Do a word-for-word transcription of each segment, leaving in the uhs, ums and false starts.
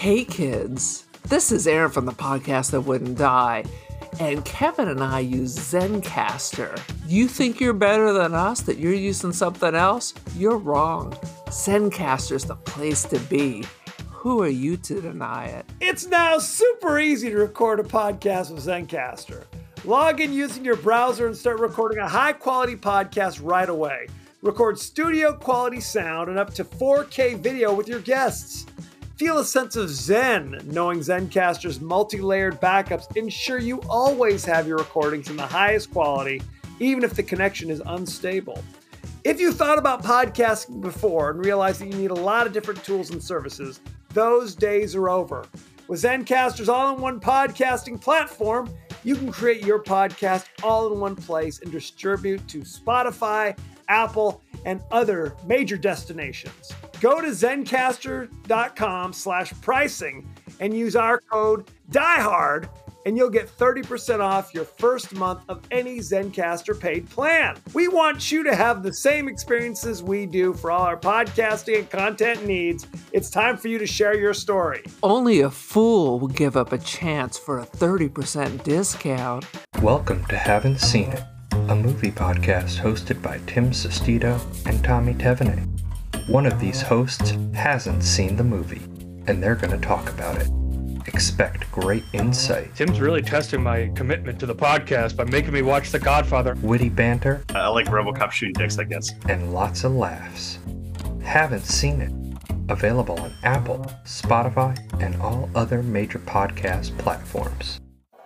Hey kids, this is Aaron from the podcast that wouldn't die, and Kevin and I use Zencastr. You think you're better than us, that you're using something else? You're wrong. Zencastr's the place to be. Who are you to deny it? It's now super easy to record a podcast with Zencastr. Log in using your browser and start recording a high-quality podcast right away. Record studio-quality sound and up to four K video with your guests. Feel a sense of zen knowing Zencastr's multi-layered backups ensure you always have your recordings in the highest quality, even if the connection is unstable. If you thought about podcasting before and realized that you need a lot of different tools and services, those days are over. With Zencastr's all-in-one podcasting platform, you can create your podcast all in one place and distribute to Spotify, Apple, and other major destinations. Go to Zencastr.com slash pricing and use our code DIEHARD and you'll get thirty percent off your first month of any Zencastr paid plan. We want you to have the same experiences we do for all our podcasting and content needs. It's time for you to share your story. Only a fool would give up a chance for a thirty percent discount. Welcome to Haven't Seen It, a movie podcast hosted by Tim Sestito and Tommy Tevenet. One of these hosts hasn't seen the movie, and they're going to talk about it. Expect great insight. Tim's really testing my commitment to the podcast by making me watch The Godfather. Witty banter. I like RoboCop shooting dicks, I guess. And lots of laughs. Haven't Seen It. Available on Apple, Spotify, and all other major podcast platforms.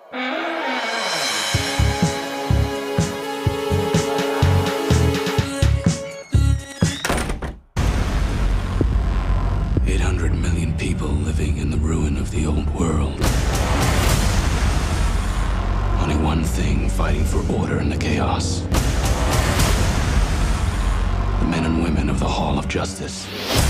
eight hundred million people living in the ruin of the old world. Only one thing fighting for order in the chaos. The men and women of the Hall of Justice.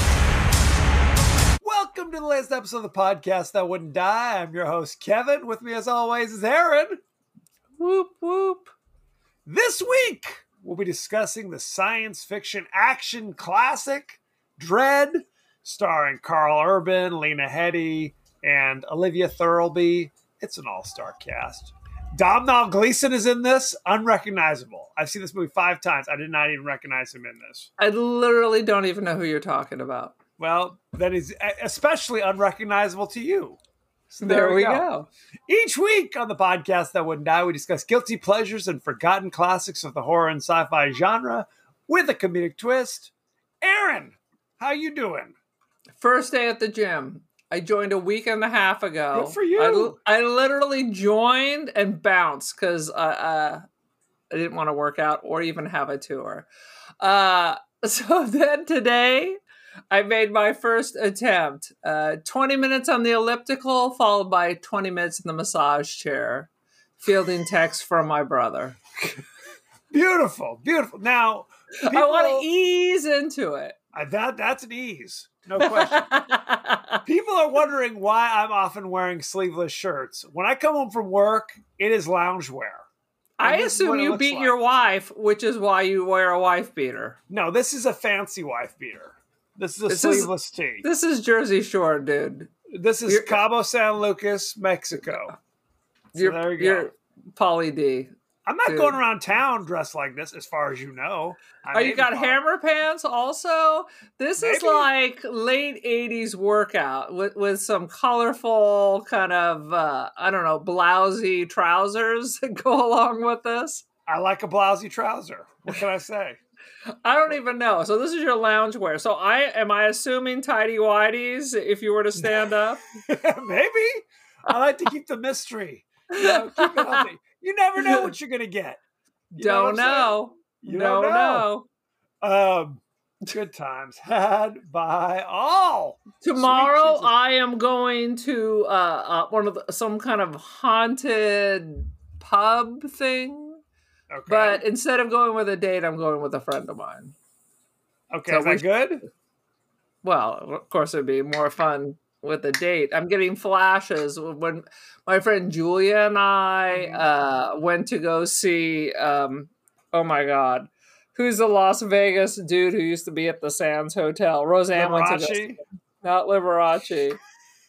Welcome to the latest episode of the podcast that wouldn't die. I'm your host, Kevin. With me, as always, is Aaron. Whoop, whoop. This week, we'll be discussing the science fiction action classic, Dredd, starring Carl Urban, Lena Headey, and Olivia Thirlby. It's an all-star cast. Domhnall Gleeson is in this, unrecognizable. I've seen this movie five times. I did not even recognize him in this. I literally don't even know who you're talking about. Well, that is especially unrecognizable to you. So there, there we go. go. Each week on the podcast that wouldn't die, we discuss guilty pleasures and forgotten classics of the horror and sci-fi genre with a comedic twist. Aaron, how you doing? First day at the gym. I joined a week and a half ago. Good for you. I, I literally joined and bounced because uh, uh, I didn't want to work out or even have a tour. Uh, so then today, I made my first attempt. Uh, twenty minutes on the elliptical, followed by twenty minutes in the massage chair, fielding texts from my brother. Beautiful, beautiful. Now, people, I want to ease into it. Uh, that That's an ease. No question. People are wondering why I'm often wearing sleeveless shirts. When I come home from work, it is loungewear. I assume you beat like. your wife, which is why you wear a wife beater. No, this is a fancy wife beater. This is a this sleeveless is, tee. This is Jersey Shore, dude. This is you're, Cabo San Lucas, Mexico. So you're, there you go. You're Pauly D. I'm not dude. going around town dressed like this, as far as you know. I oh, you got hammer pants also? This Maybe. is like late eighties workout with, with some colorful kind of, uh, I don't know, blousy trousers that go along with this. I like a blousy trouser. What can I say? I don't even know. So this is your loungewear. So I am I assuming tidy whities if you were to stand up? Maybe. I like to keep the mystery. You know, keep it healthy. You never know what you're going to get. You don't know. know. You don't, don't know. know. Um, good times had by all. Tomorrow I am going to uh, uh, one of the, some kind of haunted pub thing. Okay. But instead of going with a date, I'm going with a friend of mine. Okay, so is that should, good? Well, of course, it'd be more fun with a date. I'm getting flashes when my friend Julia and I uh, went to go see, um, oh my God, who's the Las Vegas dude who used to be at the Sands Hotel? Roseanne went to go see, not Liberace.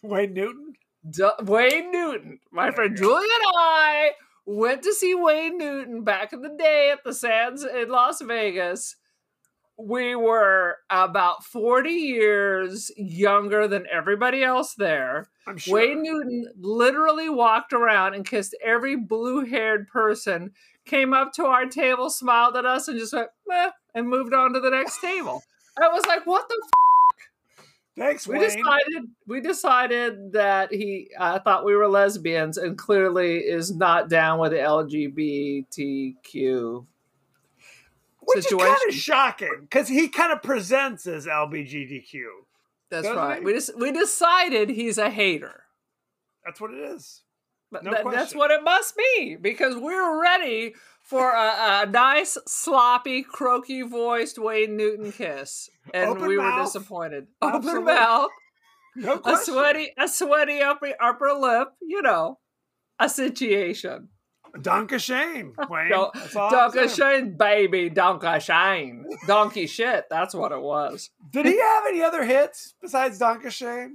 Wayne Newton? D- Wayne Newton. My friend Julie and I went to see Wayne Newton back in the day at the Sands in Las Vegas. We were about forty years younger than everybody else there. I'm sure. Wayne Newton literally walked around and kissed every blue-haired person, came up to our table, smiled at us, and just went, meh, and moved on to the next table. I was like, what the f-? Thanks, we Wayne. decided we decided that he uh, thought we were lesbians and clearly is not down with the L G B T Q Which situation. is kind of shocking because he kind of presents as L G B T Q. That's Doesn't right. he? We just we decided he's a hater. That's what it is. But No that- that's question. what it must be because we're ready for a, a nice, sloppy, croaky-voiced Wayne Newton kiss, and Open we mouth. were disappointed. Open Absolutely. mouth, No a question. sweaty, a sweaty upper upper lip. You know, a situation. Donka Shane, Wayne. Don't- That's all I'm Donkey saying. Shane, baby, Donkey Shane, donkey shit. That's what it was. Did he have any other hits besides Donka Shane?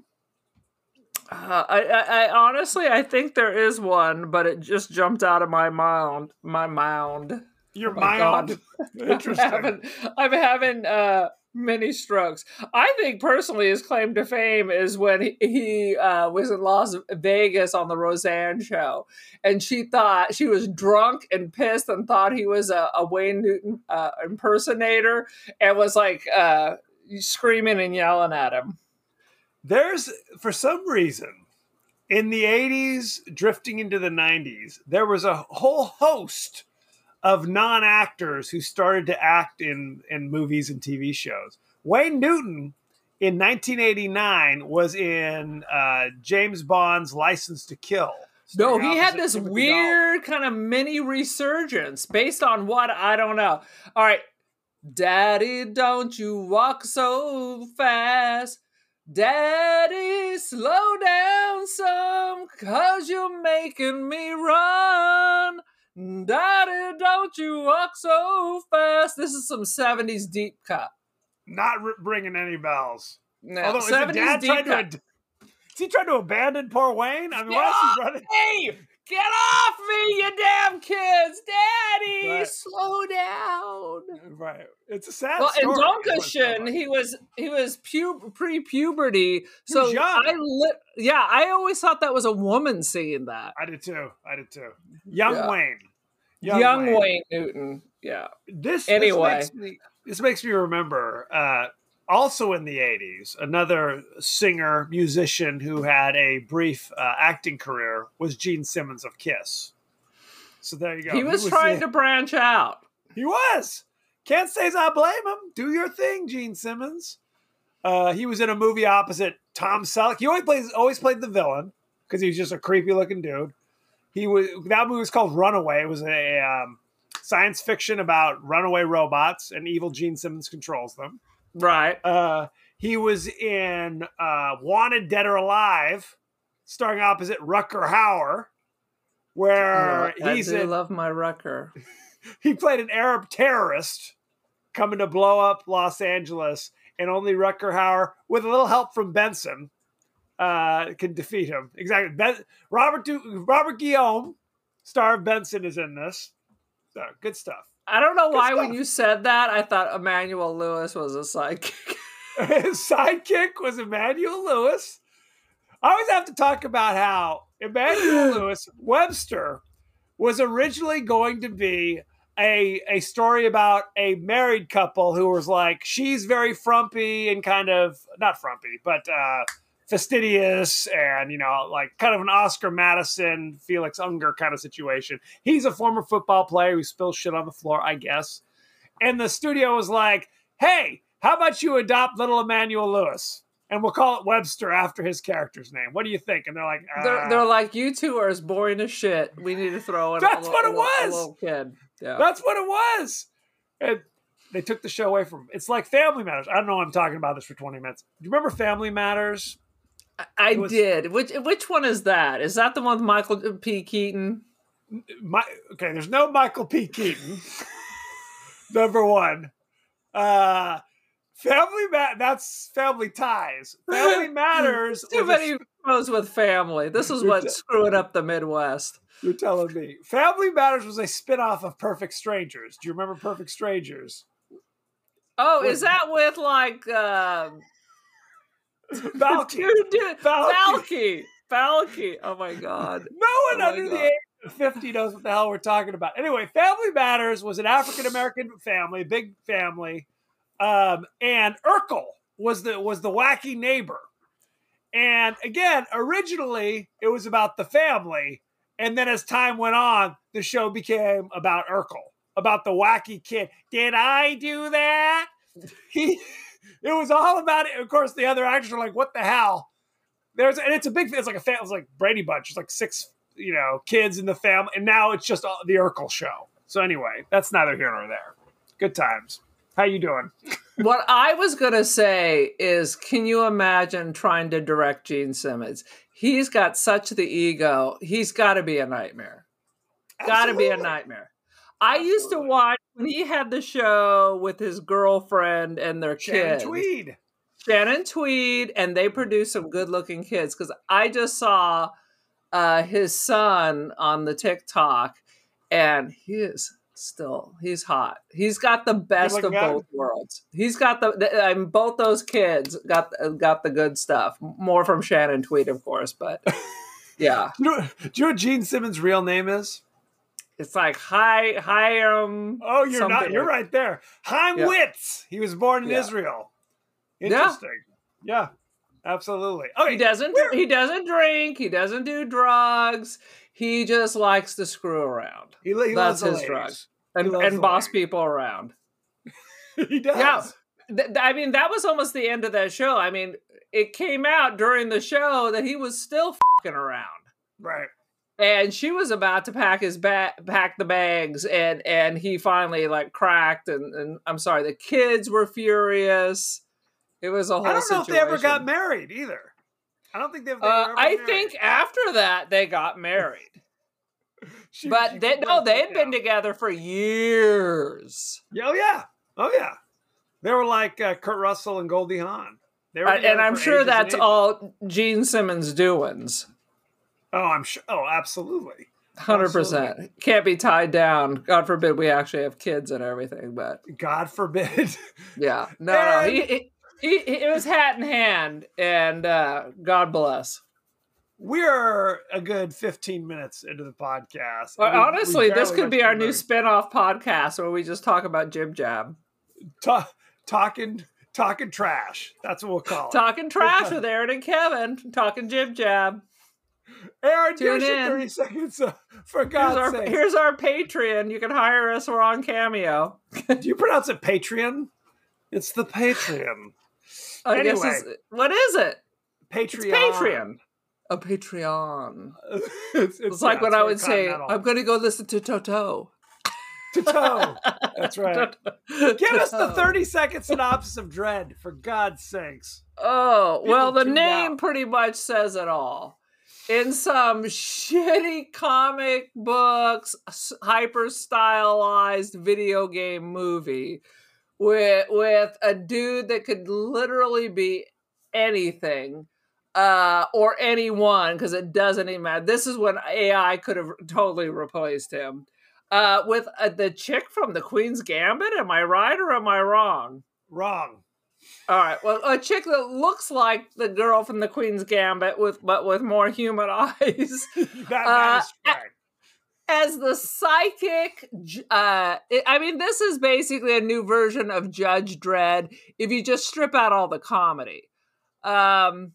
Uh, I, I, I honestly, I think there is one, but it just jumped out of my mound. My mound. Your Oh my mind. I'm Interesting. having, I'm having uh, many strokes. I think personally, his claim to fame is when he, he uh, was in Las Vegas on the Roseanne show, and she thought she was drunk and pissed and thought he was a, a Wayne Newton uh, impersonator, and was like uh, screaming and yelling at him. There's, for some reason, in the eighties, drifting into the nineties, there was a whole host of non-actors who started to act in, in movies and T V shows. Wayne Newton, in nineteen eighty-nine, was in uh, James Bond's License to Kill. No, starring he had opposite this Timothy weird kind of mini resurgence based on what I don't know. All right, Daddy, don't you walk so fast. Daddy, slow down some, cause you're making me run. Daddy, don't you walk so fast. This is some seventies deep cut. Not r- ringing any bells. No, Although, is the seventies dad deep trying to... cut. Ad- is he trying to abandon poor Wayne? I mean, why is he running? Hey, get off me, you damn kids. Daddy, Right. slow down. Right. It's a sad Well, in story. is what it sounds Donkashin, like. he was he was pu- pre-puberty, so was young. I li- yeah, I always thought that was a woman saying that. I did too. I did too. Young Yeah. Wayne. Young, Wayne. Newton, yeah. This Anyway. This makes me, this makes me remember. Uh, also in the eighties, another singer musician who had a brief uh, acting career was Gene Simmons of Kiss. So there you go. He was trying to branch out. He was. Can't say I blame him. Do your thing, Gene Simmons. Uh, he was in a movie opposite Tom Selleck. He always plays, always played the villain because he was just a creepy looking dude. He was that movie was called Runaway. It was a um, science fiction about runaway robots, and evil Gene Simmons controls them. Right. Uh, he was in uh, Wanted Dead or Alive, starring opposite Rutger Hauer, where I he's do in, love my Rucker. he played an Arab terrorist coming to blow up Los Angeles, and only Rutger Hauer, with a little help from Benson, uh, can defeat him. Exactly. Ben, Robert du, Robert Guillaume, star of Benson, is in this. So, good stuff. I don't know Good why stuff. when you said that, I thought Emmanuel Lewis was a sidekick. His sidekick was Emmanuel Lewis. I always have to talk about how Emmanuel Lewis Webster was originally going to be a a story about a married couple who was like, she's very frumpy and kind of not frumpy, but uh, fastidious and, you know, like kind of an Oscar Madison, Felix Unger kind of situation. He's a former football player who spills shit on the floor, I guess. And the studio was like, hey, how about you adopt little Emmanuel Lewis? And we'll call it Webster after his character's name. What do you think? And they're like, uh, They're, they're like, you two are as boring as shit. We need to throw in That's a, what it a, little- a was! little kid. Yeah. that's what it was. And they took the show away from him. It's like Family Matters. I don't know. I'm talking about this for twenty minutes. Do you remember Family Matters? I it was- did. Which which one is that? Is that the one with Michael P. Keaton? My, okay, there's no Michael P. Keaton. Number one. Uh, Family ma- that's Family Ties. Family Matters. Too was a- many shows with family. This is what's screwing up the Midwest. You're telling me. Family Matters was a spinoff of Perfect Strangers. Do you remember Perfect Strangers? Oh, What- is that with like uh, Balky. dude, dude, Balky. Balky, Balky? Oh my God! No one Oh my under the God. age of fifty knows what the hell we're talking about. Anyway, Family Matters was an African American family, big family, um, and Urkel was the was the wacky neighbor. And again, originally it was about the family, and then as time went on, the show became about Urkel, about the wacky kid. Did I do that? He. It was all about it. Of course, the other actors are like, "What the hell?" There's and it's a big. It's like a family. It's like Brady Bunch. It's like six, you know, kids in the family, and now it's just the Urkel show. So anyway, that's neither here nor there. Good times. How you doing? What I was gonna say is, can you imagine trying to direct Gene Simmons? He's got such the ego. He's got to be a nightmare. Got to be a Absolutely. nightmare. I used to Absolutely. watch when he had the show with his girlfriend and their Shannon kids. Tweed. Shannon Tweed, and they produce some good-looking kids. Because I just saw uh, his son on the TikTok, and he is still he's hot. He's got the best of Good-looking guy? both worlds. He's got the, the I mean, both those kids got got the good stuff. More from Shannon Tweed, of course, but yeah, Do you, know, do you know what Gene Simmons' real name is? it's like hi Hiram. Oh, you're not. something You're like- right there. Chaim Yeah. Witz. He was born in Yeah. Israel. Yeah. Interesting. Yeah. Absolutely. Okay. He doesn't. We're- He doesn't drink. He doesn't do drugs. He just likes to screw around. He, he That's loves the his ladies. drug. And, loves and the boss ladies. people around. He does. Yeah. Th- th- I mean, that was almost the end of that show. I mean, it came out during the show that he was still fucking around. Right. And she was about to pack his ba- pack the bags, and and he finally like cracked. And, and I'm sorry, the kids were furious. It was a whole I don't know situation. if they ever got married either. I don't think they've. they were Uh, ever I married. think after that they got married, She- but she they put no, that they had been down. together for years. Oh yeah. Oh yeah. They were like uh, Kurt Russell and Goldie Hawn. They were Uh, together and I'm for sure ages and that's ages. all Gene Simmons' doings. Oh, I'm sure. Oh, absolutely. Hundred percent can't be tied down. God forbid we actually have kids and everything. But God forbid. yeah, no, And- no, he, he, he, it was hat in hand, and uh, God bless. We're a good fifteen minutes into the podcast. Well, We- we honestly, this barely could be went our through new the- spin-off podcast where we just talk about Jib Jab, ta- talking talking trash. That's what we'll call it. talking trash with Aaron and Kevin, talking Jib Jab. Aaron, Tune give us your in. thirty seconds. uh, for Here's God's our, sake. here's our Patreon. You can hire us. We're on Cameo. Do you pronounce it Patreon? It's the Patreon. I guess Anyway. it's, what is it? Patreon. It's Patreon. A Patreon. it's, It's like when I would say, I'm I'm going to go listen to Toto. to toe. That's right. Give us the thirty second synopsis of Dread, for God's sakes. Oh, well, People the tuned name out. pretty much says it all. In some shitty comic books, hyper stylized video game movie with with a dude that could literally be anything uh, or anyone, because it doesn't even matter. This is when A I could have totally replaced him. Uh, with uh, the chick from the Queen's Gambit. Am I right or am I wrong? Wrong. All right. Well, a chick that looks like the girl from the Queen's Gambit, with but with more human eyes, That, that Uh, is correct. as the psychic. j- Uh, it- I mean, this is basically a new version of Judge Dredd if you just strip out all the comedy. Um,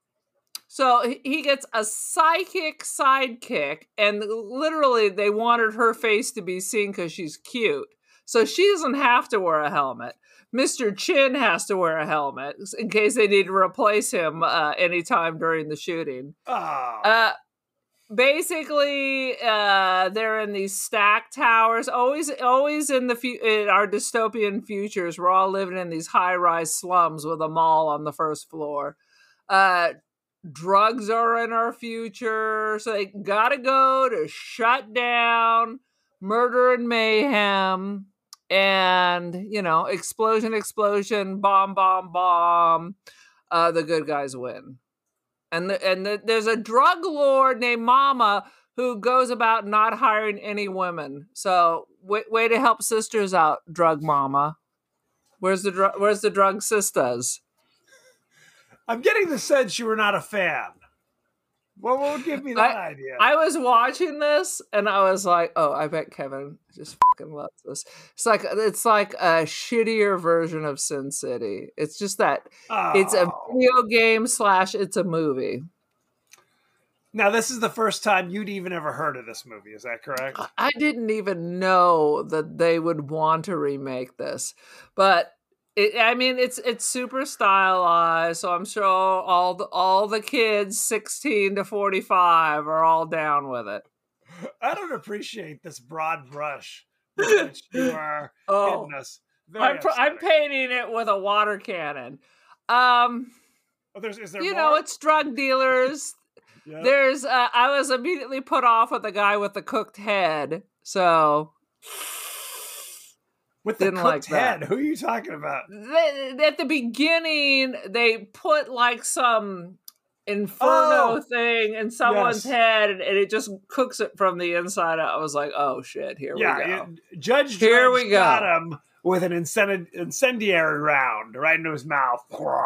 so he- he gets a psychic sidekick, and literally they wanted her face to be seen because she's cute. So she doesn't have to wear a helmet. Mister Chin has to wear a helmet in case they need to replace him uh, anytime during the shooting. Oh. Uh, basically, uh, they're in these stack towers. Always, always in the fu- in our dystopian futures, we're all living in these high-rise slums with a mall on the first floor. Uh, drugs are in our future, so they gotta go to shut down murder and mayhem. and you know, explosion, explosion, bomb, bomb, bomb. Uh, the good guys win, and the, and the, there's a drug lord named Mama who goes about not hiring any women. So way, way to help sisters out, drug mama. Where's the dr- Where's the drug sisters? I'm getting the sense you were not a fan. What would give me that I, idea? I was watching this and I was like, "Oh, I bet Kevin just fucking loves this." It's like it's like a shittier version of Sin City. It's just that oh. it's a video game slash it's a movie. Now, this is the first time you'd even ever heard of this movie. Is that correct? I didn't even know that they would want to remake this, but. It, I mean, it's it's super stylized, so I'm sure all the all the kids sixteen to forty-five are all down with it. I don't appreciate this broad brush with which you are oh, hitting us. I'm, I'm painting it with a water cannon. Um, oh, there's, is there you more? know, it's drug dealers. Yep. There's. Uh, I was immediately put off with the guy with the cooked head. So. With the cooked like head, who are you talking about? They, at the beginning, they put like some inferno oh, thing in someone's yes. head, and, and it just cooks it from the inside out. I was like, "Oh shit, here yeah, we go." It, Judge here Dredd we go. Got him with an incend- incendiary round right into his mouth.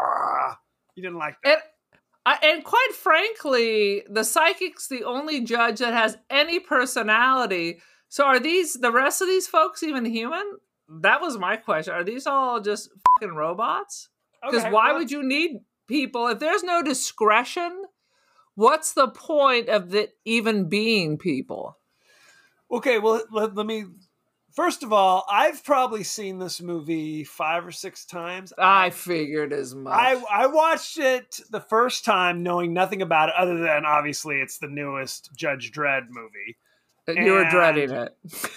You didn't like that. And, I, and quite frankly, the psychic's the only judge that has any personality. So, are these the rest of these folks even human? That was my question. Are these all just fucking robots? Because okay, why well, would you need people if there's no discretion? What's the point of it even being people? Okay, well, let, let me. First of all, I've probably seen this movie five or six times. I, I figured as much. I, I watched it the first time knowing nothing about it, other than obviously it's the newest Judge Dredd movie. And you were dreading it.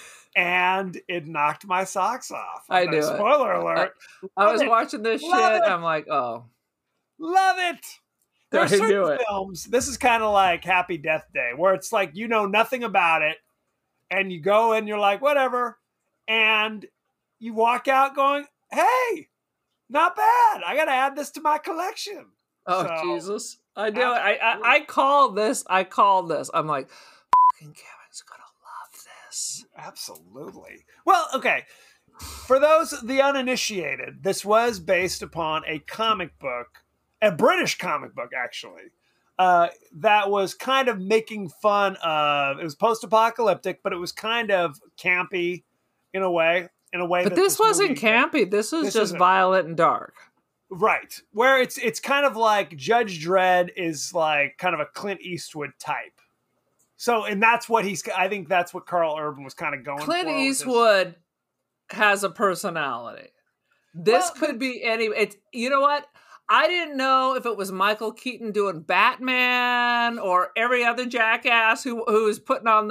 And it knocked my socks off. I knew it. Spoiler alert. I, I was it. watching this Love shit. It. I'm like, oh. Love it. There I are certain knew it. films. This is kind of like Happy Death Day, where it's like you know nothing about it, and you go and you're like, whatever. And you walk out going, hey, not bad. I got to add this to my collection. Oh, so, Jesus. I do it. I, I, I call this. I call this. I'm like, fucking Kevin's going to love this. Absolutely. Well, okay. For those, the uninitiated, this was based upon a comic book, a British comic book, actually, uh, that was kind of making fun of, it was post-apocalyptic, but it was kind of campy in a way, in a way. But that this, this wasn't movie, campy. This was this just violent and dark. Right. Where it's it's kind of like Judge Dredd is like kind of a Clint Eastwood type. So, and that's what he's, I think that's what Karl Urban was kind of going Clint for. Clint Eastwood has a personality. This well, could be any, it's, you know what? I didn't know if it was Michael Keaton doing Batman or every other jackass who who was putting on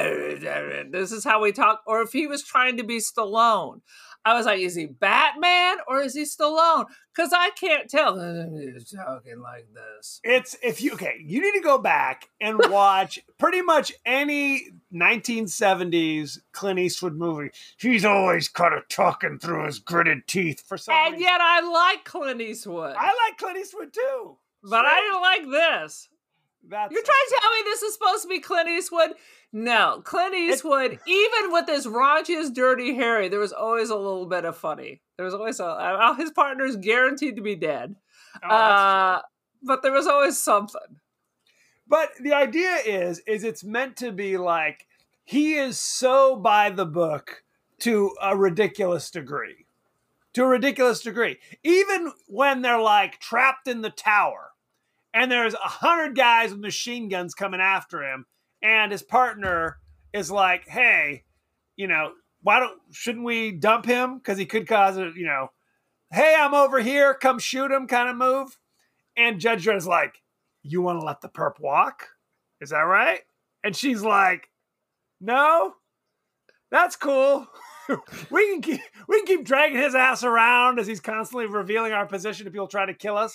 the, this is how we talk, or if he was trying to be Stallone. I was like, is he Batman or is he Stallone? Because I can't tell. He's talking like this. It's, if you, okay, you need to go back and watch pretty much any nineteen seventies Clint Eastwood movie. He's always kind of talking through his gritted teeth for some and reason. Yet I like Clint Eastwood. I like Clint Eastwood too. But I didn't like this. That's You're trying to tell me this is supposed to be Clint Eastwood? No. Clint Eastwood, it, even with his raunchiest Dirty Harry, there was always a little bit of funny. There was always a, uh, his partner's guaranteed to be dead. Oh, uh, but there was always something. But the idea is, is it's meant to be like, he is so by the book to a ridiculous degree. To a ridiculous degree. Even when they're like trapped in the tower and there's a hundred guys with machine guns coming after him, and his partner is like, hey, you know, why don't, shouldn't we dump him? Because he could cause a, you know, hey, I'm over here, come shoot him kind of move. And Judge Dredd is like, you want to let the perp walk? Is that right? And she's like, no, that's cool. we can keep we can keep dragging his ass around as he's constantly revealing our position to people trying to kill us.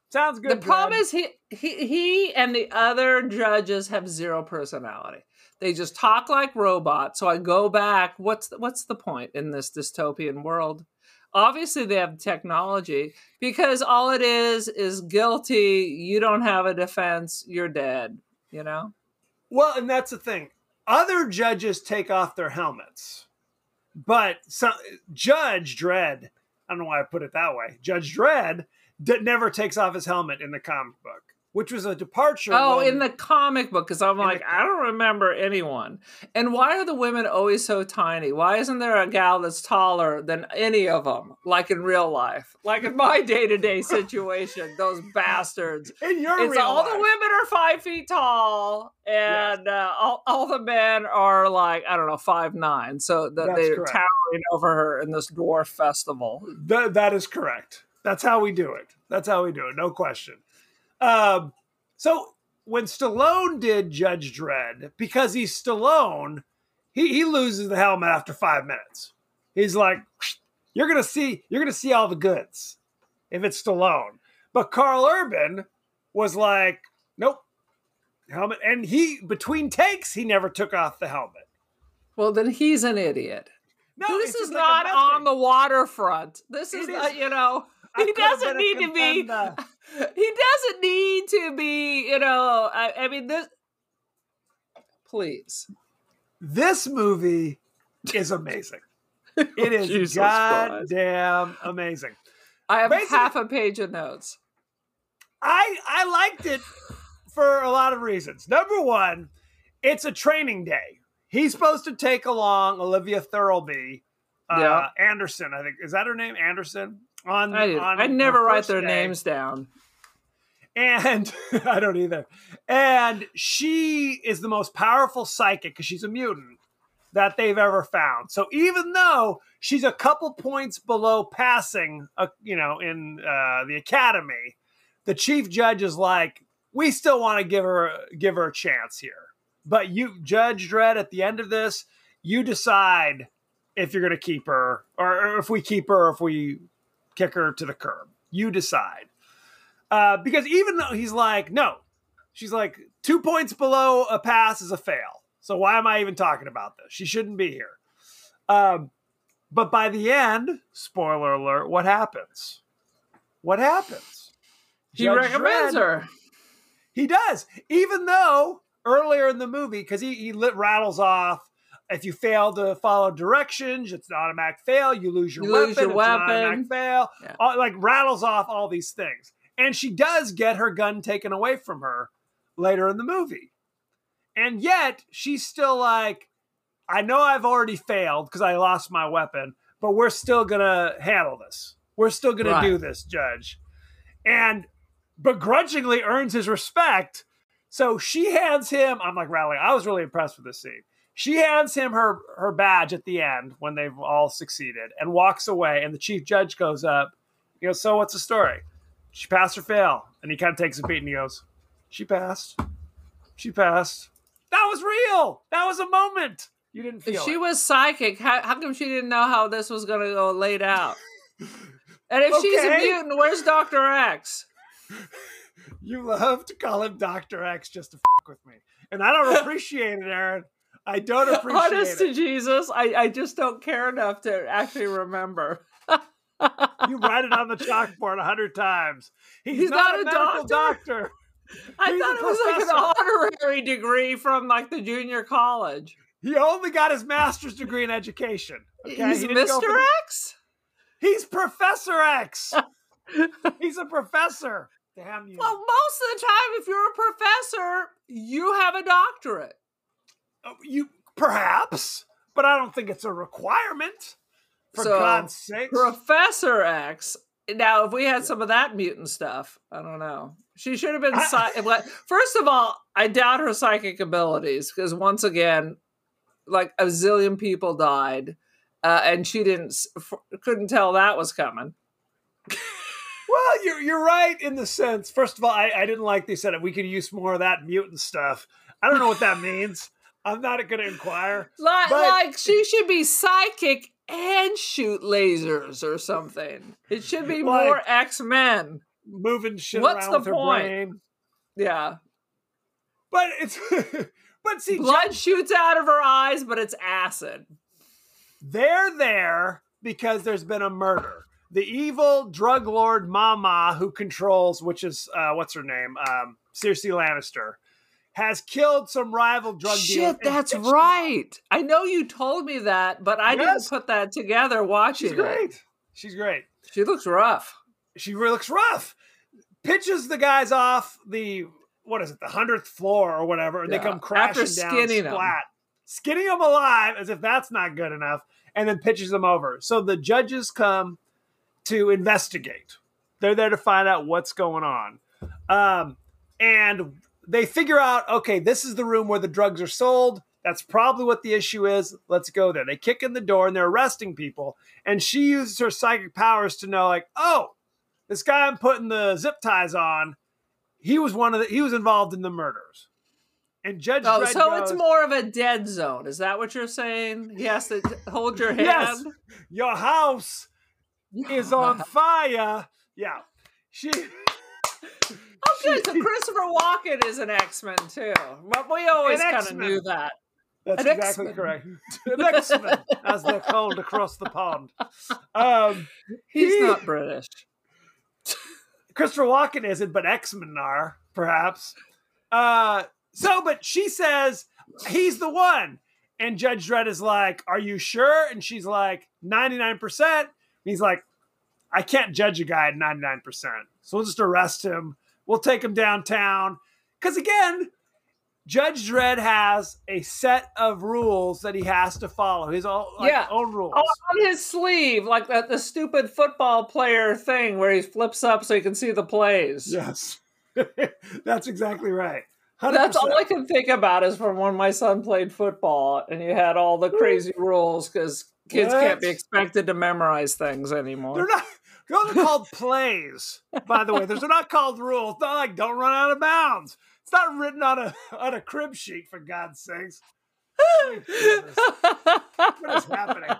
Sounds good. The problem Dredd. is he, he he and the other judges have zero personality. They just talk like robots. So I go back. What's the, what's the point in this dystopian world? Obviously, they have technology because all it is is guilty. You don't have a defense. You're dead. You know. Well, and that's the thing. Other judges take off their helmets, but some, Judge Dredd. I don't know why I put it that way. Judge Dredd d- never takes off his helmet in the comic book, which was a departure. Oh, when, in the comic book, because I'm like, the, I don't remember anyone. And why are the women always so tiny? Why isn't there a gal that's taller than any of them, like in real life? Like in my day-to-day situation, those bastards. in your It's real all life. the women are five feet tall, and yes. uh, all, all the men are like, I don't know, five nine. So that they're correct. towering over her in this dwarf festival. Th- that is correct. That's how we do it. That's how we do it. No question. Um, so when Stallone did Judge Dredd, because he's Stallone, he, he loses the helmet after five minutes. He's like, you're gonna see, you're gonna see all the goods if it's Stallone. But Carl Urban was like, nope, helmet. And he, between takes, he never took off the helmet. Well, then he's an idiot. No, this it's is like not a on the waterfront. This is, It not, is. you know, I he could have doesn't been a need to be, contender. he doesn't need to be, you know, I, I mean, this, please. This movie is amazing. It is Jesus goddamn amazing. I have Basically- half a page of notes. I I liked it for a lot of reasons. Number one, it's a training day. He's supposed to take along Olivia Thirlby, uh, Yeah. Anderson. I think is that her name, Anderson. On I, did. on I never her write first their day. names down. And I don't either. And she is the most powerful psychic because she's a mutant that they've ever found. So even though she's a couple points below passing, uh, you know, in uh, the academy, the chief judge is like, we still want to give her give her a chance here. But you, Judge Dredd, at the end of this, you decide if you're going to keep her, or, or if we keep her, or if we kick her to the curb. You decide. Uh, because even though he's like, no, she's like, two points below a pass is a fail. So why am I even talking about this? She shouldn't be here. Um, but by the end, spoiler alert, what happens? What happens? He Judge recommends Dredd- her. He does. Even though earlier in the movie, because he, he lit, rattles off, if you fail to follow directions, it's an automatic fail. You lose your You weapon. lose your it's weapon. an automatic fail. Yeah. All- like rattles off all these things. And she does get her gun taken away from her later in the movie. And yet she's still like, I know I've already failed because I lost my weapon, but we're still going to handle this. We're still going Right. to do this, Judge. And begrudgingly earns his respect. So she hands him, I'm like rattling. I was really impressed with this scene. She hands him her, her badge at the end when they've all succeeded and walks away. And the chief judge goes up. He goes, so what's the story? She passed or fail? And he kind of takes a beat and he goes, she passed. She passed. That was real. That was a moment. You didn't feel If she it. was psychic, how, how come she didn't know how this was going to go laid out? And if she's a Okay. mutant, where's Doctor X? You love to call him Doctor X just to f*** with me. And I don't appreciate it, Aaron. I don't appreciate Honest it. to Jesus, I, I just don't care enough to actually remember. You write it on the chalkboard a hundred times. He's, He's not, not a a medical doctor. I He's thought a it was like professor. an honorary degree from like the junior college. He only got his master's degree in education. Okay? He's He didn't go Mister for the- X? He's Professor X. He's a professor. Damn you. Well, most of the time, if you're a professor, you have a doctorate. Uh, you perhaps, but I don't think it's a requirement. For So, God's sake. Professor X. Now, if we had some of that mutant stuff, I don't know. She should have been. I- Psy- what- First of all, I doubt her psychic abilities because once again, like a zillion people died, uh, and she didn't s- f- couldn't tell that was coming. Well, you're you're right in the sense. First of all, I, I didn't like they said it. We could use more of that mutant stuff. I don't know what that means. I'm not going to inquire. Like, But- like she should be psychic and shoot lasers or something. It should be Like- more X-Men. moving shit What's around the with her point? brain. Yeah. But it's but see, Blood Judge, shoots out of her eyes, but it's acid. they're there because there's been a murder. The evil drug lord Mama, who controls, which is uh, what's her name, um, Cersei Lannister, has killed some rival drug dealers. Shit, that's right. I know you told me that, but I Yes. didn't put that together watching She's it. great. She's great. She looks rough. She really looks rough. Pitches the guys off the, what is it, the hundredth floor or whatever, and Yeah. they come crashing After down, skinning 'em. splat. Skinning them alive, as if that's not good enough, and then pitches them over. So the judges come to investigate. They're there to find out what's going on. Um, and they figure out, okay, this is the room where the drugs are sold. That's probably what the issue is. Let's go there. They kick in the door and they're arresting people. And she uses her psychic powers to know, like, oh, this guy I'm putting the zip ties on, he was one of the, he was involved in the murders. And Judge Oh, Dredd so goes, it's more of a dead zone. Is that what you're saying? He has to hold your hand. yes, your house is on fire. Yeah. She Okay, so Christopher Walken is an X-Men too. But we always An kind of X-Men. knew that. That's An exactly X-Men. correct. An X-Men, as they're called across the pond. Um, He's he- not British. Christopher Walken isn't, but X-Men are, perhaps. Uh, so, but she says, he's the one. And Judge Dredd is like, are you sure? And she's like, ninety-nine percent. He's like, I can't judge a guy at ninety-nine percent. So we'll just arrest him. We'll take him downtown. Because again, Judge Dredd has a set of rules that he has to follow. His own, like, Yeah. own rules. Oh, on his sleeve, like that the stupid football player thing where he flips up so you can see the plays. Yes. That's exactly right. one hundred percent. That's all I can think about is from when my son played football and you had all the crazy rules because kids What? can't be expected to memorize things anymore. They're not. Those are called plays, by the way. Those are not called rules. It's not like don't run out of bounds. It's not written on a on a crib sheet, for God's sakes. Sweet Jesus. What is happening?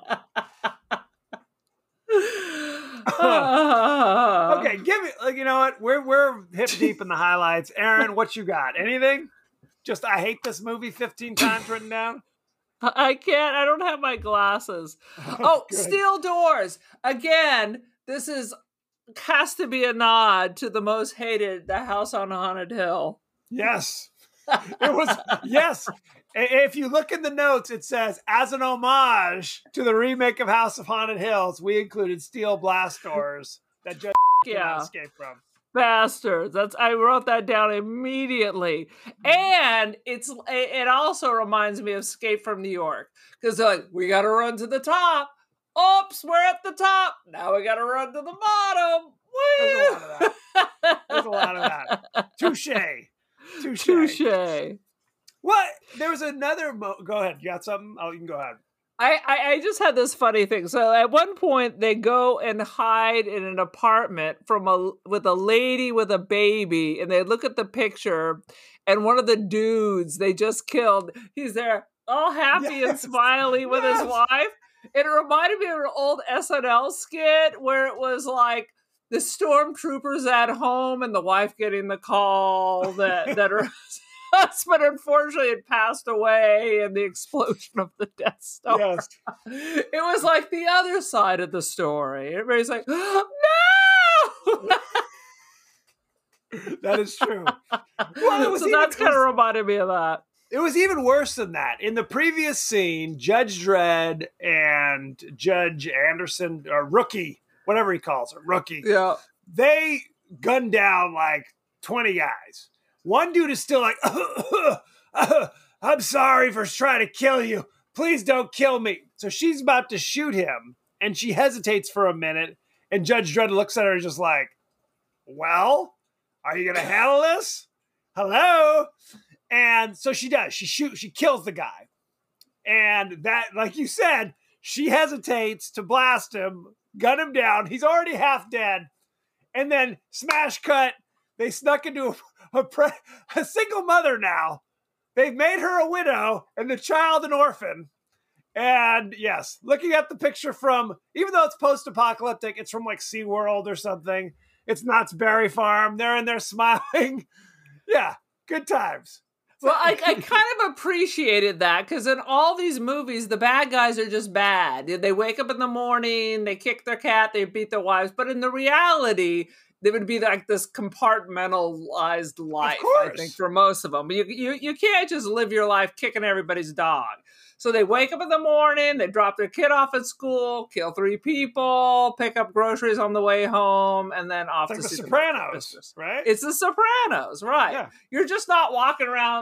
Okay, give me. Like, you know what? We're we're hip deep in the highlights. Aaron, what you got? Anything? Just I hate this movie fifteen times written down. I can't. I don't have my glasses. Oh, good. steel doors. Again, this is has to be a nod to the most hated The House on Haunted Hill. Yes. It was, yes. I- If you look in the notes, it says, as an homage to the remake of House of Haunted Hills, we included steel blast doors that Judge cannot Yeah. escape from. Bastards. That's I wrote that down immediately. And it's it also reminds me of Escape from New York. Because they're like, we gotta run to the top. Oops, we're at the top. Now we gotta run to the bottom. There's a Woo! lot of that. There's a lot of that. Touche. Touche. Touche. What? There was another. Mo- go ahead. You got something? Oh, you can go ahead. I, I, I just had this funny thing. So at one point they go and hide in an apartment from a with a lady with a baby, and they look at the picture, and one of the dudes they just killed, he's there all happy and Yes. smiley with Yes. his wife. It reminded me of an old S N L skit where it was like the stormtroopers at home and the wife getting the call that that her husband unfortunately had passed away in the explosion of the Death Star. Yes. It was like the other side of the story. Everybody's like, no! That is true. Well, it was so even- that's it kind of was- reminded me of that. It was even worse than that. In the previous scene, Judge Dredd and Judge Anderson, or Rookie, whatever he calls her, Rookie, Yeah. they gunned down like twenty guys. One dude is still like, I'm sorry for trying to kill you. Please don't kill me. So she's about to shoot him, and she hesitates for a minute, and Judge Dredd looks at her and just like, well, are you going to handle this? Hello? And so she does. She shoots, she kills the guy. And that, like you said, she hesitates to blast him, gun him down. He's already half dead. And then smash cut. They snuck into a, a, pre- a single mother now. They've made her a widow and the child an orphan. And yes, looking at the picture from, even though it's post-apocalyptic, it's from like SeaWorld or something. It's Knott's Berry Farm. They're in there smiling. Yeah, good times. Well, I, I kind of appreciated that because in all these movies, the bad guys are just bad. They wake up in the morning, they kick their cat, they beat their wives. But in the reality, they would be like this compartmentalized life, I think, for most of them. You, you, you can't just live your life kicking everybody's dog. So they wake up in the morning, they drop their kid off at school, kill three people, pick up groceries on the way home, and then off it's to like see the Sopranos, right? It's the Sopranos, right? Yeah. You're just not walking around,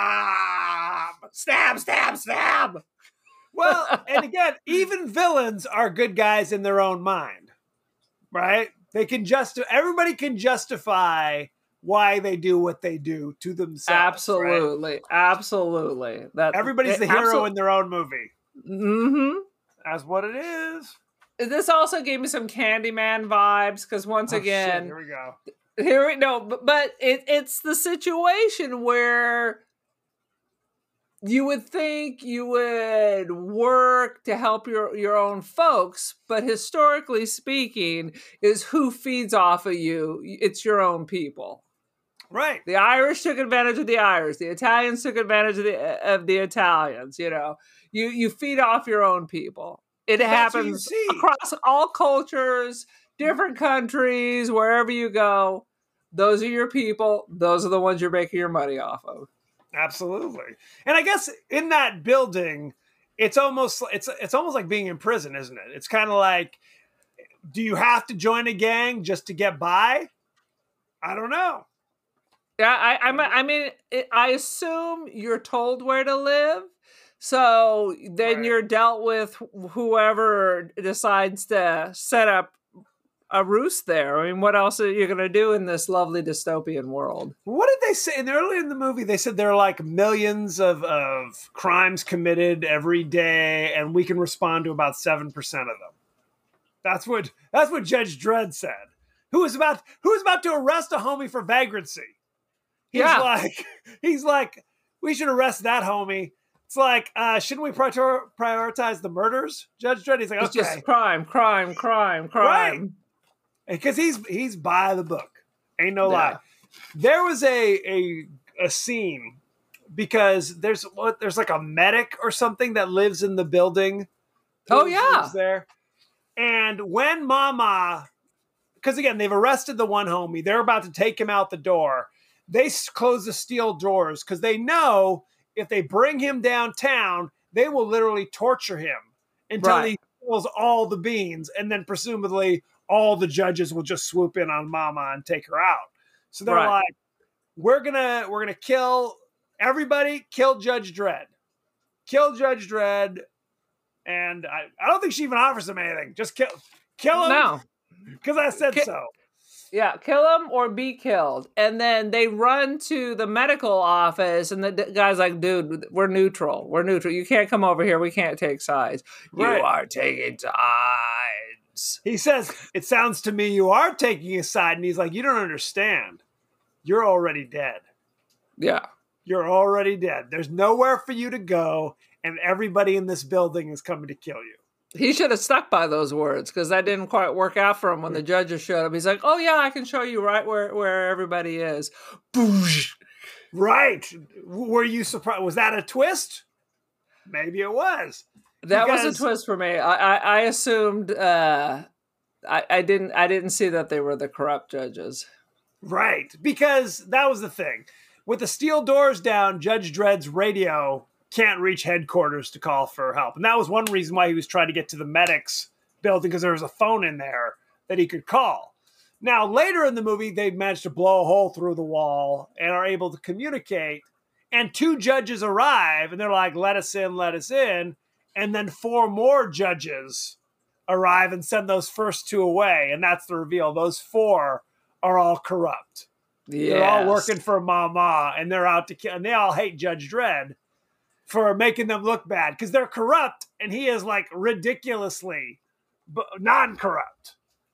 ah, stab, stab, stab. Well, and again, even villains are good guys in their own mind, right? They can just everybody can justify why they do what they do to themselves. Absolutely. Right? Absolutely. That everybody's the hero in their own movie. Mm-hmm. That's what it is. This also gave me some Candyman vibes because once oh, again, shit, here we go. Here we no, but, but it, it's the situation where you would think you would work to help your, your own folks, but historically speaking, is who feeds off of you. It's your own people. Right. The Irish took advantage of the Irish. The Italians took advantage of the of the Italians. You know, you you feed off your own people. It That's happens across all cultures, different countries, wherever you go. Those are your people. Those are the ones you're making your money off of. Absolutely. And I guess in that building, it's almost it's it's almost like being in prison, isn't it? It's kind of like, do you have to join a gang just to get by? I don't know. Yeah, I, I, I mean, it, I assume you're told where to live, so then right. you're dealt with whoever decides to set up a roost there. I mean, what else are you going to do in this lovely dystopian world? What did they say? And early in the movie, they said there are like millions of, of crimes committed every day, and we can respond to about seven percent of them. That's what that's what Judge Dredd said. Who was about who was about to arrest a homie for vagrancy? He's yeah. like, he's like, we should arrest that homie. It's like, uh, shouldn't we prior- prioritize the murders? Judge Dredd, he's like, it's okay. just crime, crime, crime, crime. Right. Because he's he's by the book. Ain't no yeah. lie. There was a, a a scene because there's what there's like a medic or something that lives in the building. Oh yeah. There. And when Mama, because again, they've arrested the one homie, they're about to take him out the door. They close the steel doors because they know if they bring him downtown, they will literally torture him until right. he spills all the beans, and then presumably all the judges will just swoop in on Mama and take her out. So they're right. like, "We're gonna we're gonna kill everybody. Kill Judge Dredd. Kill Judge Dredd." And I, I don't think she even offers him anything. Just kill kill him. No, because I said Ki- so. Yeah, kill him or be killed. And then they run to the medical office, and the d- guy's like, dude, we're neutral. We're neutral. You can't come over here. We can't take sides. Right. You are taking sides. He says, it sounds to me you are taking a side. And he's like, you don't understand. You're already dead. Yeah. You're already dead. There's nowhere for you to go, and everybody in this building is coming to kill you. He should have stuck by those words because that didn't quite work out for him when the judges showed up. He's like, oh, yeah, I can show you right where, where everybody is. Boosh. Right. Were you surprised? Was that a twist? Maybe it was. That because... was a twist for me. I, I, I assumed uh, I, I didn't I didn't see that they were the corrupt judges. Right. Because that was the thing. With the steel doors down, Judge Dredd's radio can't reach headquarters to call for help. And that was one reason why he was trying to get to the medics building, because there was a phone in there that he could call. Now, later in the movie, they managed to blow a hole through the wall and are able to communicate. And two judges arrive, and they're like, let us in, let us in. And then four more judges arrive and send those first two away. And that's the reveal. Those four are all corrupt. Yes. They're all working for Mama, and they're out to kill. And they all hate Judge Dredd for making them look bad because they're corrupt, and he is like ridiculously non-corrupt.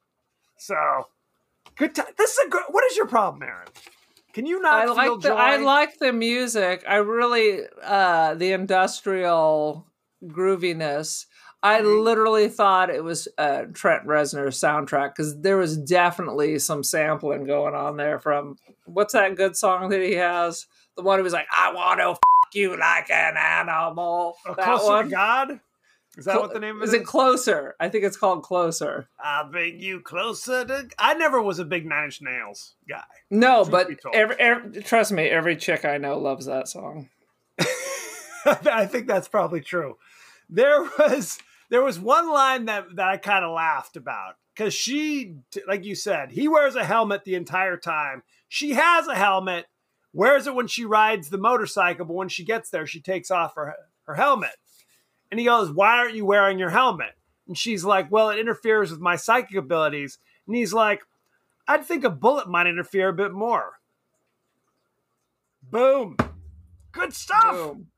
So, good time. This is a good. What is your problem, Aaron? Can you not? I feel like the joy? I like the music. I really uh, the industrial grooviness. I literally thought it was uh, Trent Reznor's soundtrack because there was definitely some sampling going on there from what's that good song that he has? The one who was like, "I want to f you like an animal." Oh, that Closer one. to God? Is that Cl- what the name of is it it is? Closer? I think it's called Closer. I'll bring you closer to... I never was a big Nine Inch Nails guy. No, Truth but be told. every, every, trust me, every chick I know loves that song. I think that's probably true. There was there was one line that, that I kind of laughed about because she, like you said, he wears a helmet the entire time. She has a helmet, wears it when she rides the motorcycle, but when she gets there, she takes off her, her helmet. And he goes, "Why aren't you wearing your helmet?" And she's like, "Well, it interferes with my psychic abilities." And he's like, "I'd think a bullet might interfere a bit more." Boom. Good stuff. Boom.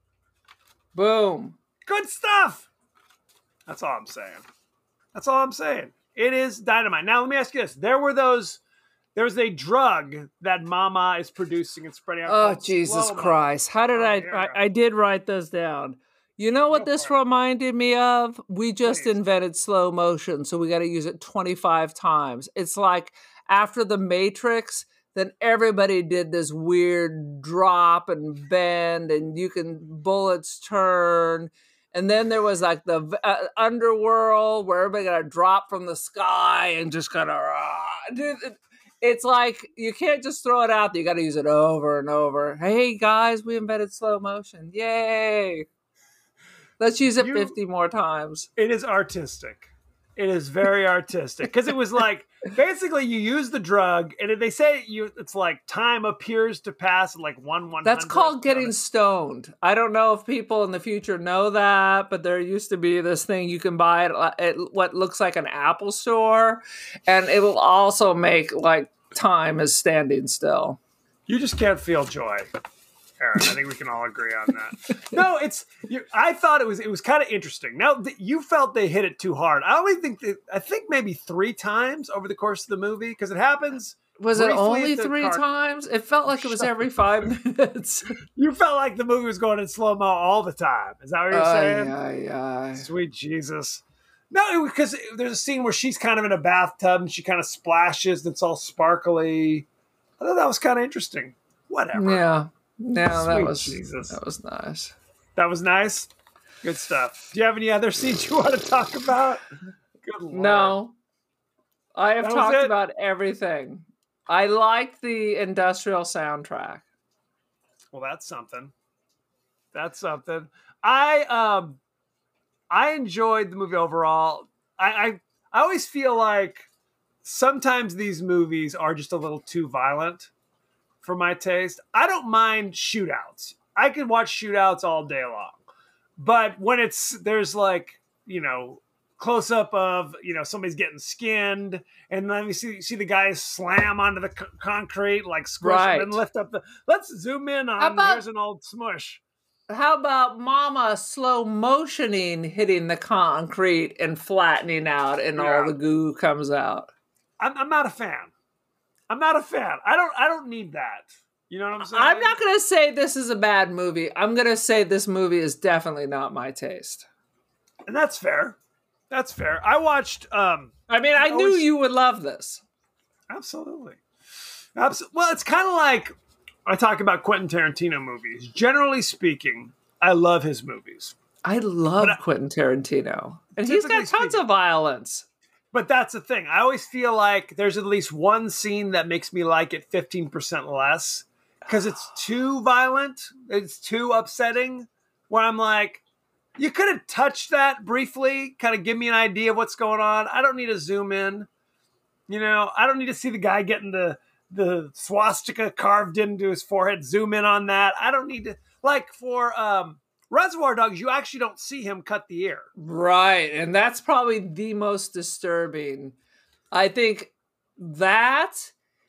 Boom. Good stuff. That's all I'm saying. That's all I'm saying. It is dynamite. Now, let me ask you this. There were those, there's a drug that Mama is producing and spreading out. Oh, called Jesus Slow-Mo. Christ. How did Oh, I, here we I, go. I did write those down. You know what Go this for it. reminded me of? We just Please. invented slow motion, so we got to use it twenty-five times. It's like after the Matrix, then everybody did this weird drop and bend, and you can bullets turn. And then there was like the uh, underworld where everybody got to drop from the sky and just kind of. Uh, dude, it, it's like you can't just throw it out there. You got to use it over and over. Hey guys, we invented slow motion. Yay. Let's use it You- fifty more times. It is artistic. It is very artistic because it was like basically you use the drug and they say you it's like time appears to pass in like one one. That's called getting stoned. I don't know if people in the future know that, but there used to be this thing you can buy at, at what looks like an Apple store, and it will also make like time is standing still. You just can't feel joy, Aaron. I think we can all agree on that. No, it's. You, I thought it was. It was kind of interesting. Now th- you felt they hit it too hard. I only think. That, I think maybe three times over the course of the movie because it happens. Was it briefly only at the three car- times? It felt like it was every five minutes. You felt like the movie was going in slow mo all the time. Is that what you're Ay, saying? ay, ay. Sweet Jesus. No, because there's a scene where she's kind of in a bathtub and she kind of splashes and it's all sparkly. I thought that was kind of interesting. Whatever. Yeah, yeah, that Sweet was Jesus. that was nice. That was nice. Good stuff. Do you have any other scenes you want to talk about? Good Lord. No, I have That was talked it? about everything. I like the industrial soundtrack. Well, that's something. That's something. I um I enjoyed the movie overall. I I, I always feel like sometimes these movies are just a little too violent for my taste. I don't mind shootouts. I could watch shootouts all day long. But when it's there's like, you know, close up of, you know, somebody's getting skinned and then you see see the guys slam onto the c- concrete like squish Right. and then lift up the let's zoom in How on about- here's an old smush. How about Mama slow motioning hitting the concrete and flattening out, and Yeah. all the goo comes out? I'm, I'm not a fan. I'm not a fan. I don't I don't need that. You know what I'm saying? I'm not going to say this is a bad movie. I'm going to say this movie is definitely not my taste. And that's fair. That's fair. I watched um I mean, I, I knew always- you would love this. Absolutely. Abs- well, it's kind of like I talk about Quentin Tarantino movies. Generally speaking, I love his movies. I love But I- Quentin Tarantino. And he's got Typically tons speaking- of violence. But that's the thing. I always feel like there's at least one scene that makes me like it fifteen percent less because it's too violent. It's too upsetting where I'm like, you could have touched that briefly, kind of give me an idea of what's going on. I don't need to zoom in. You know, I don't need to see the guy getting the, the swastika carved into his forehead. Zoom in on that. I don't need to, like for um, Reservoir Dogs, you actually don't see him cut the ear. Right. And that's probably the most disturbing. I think that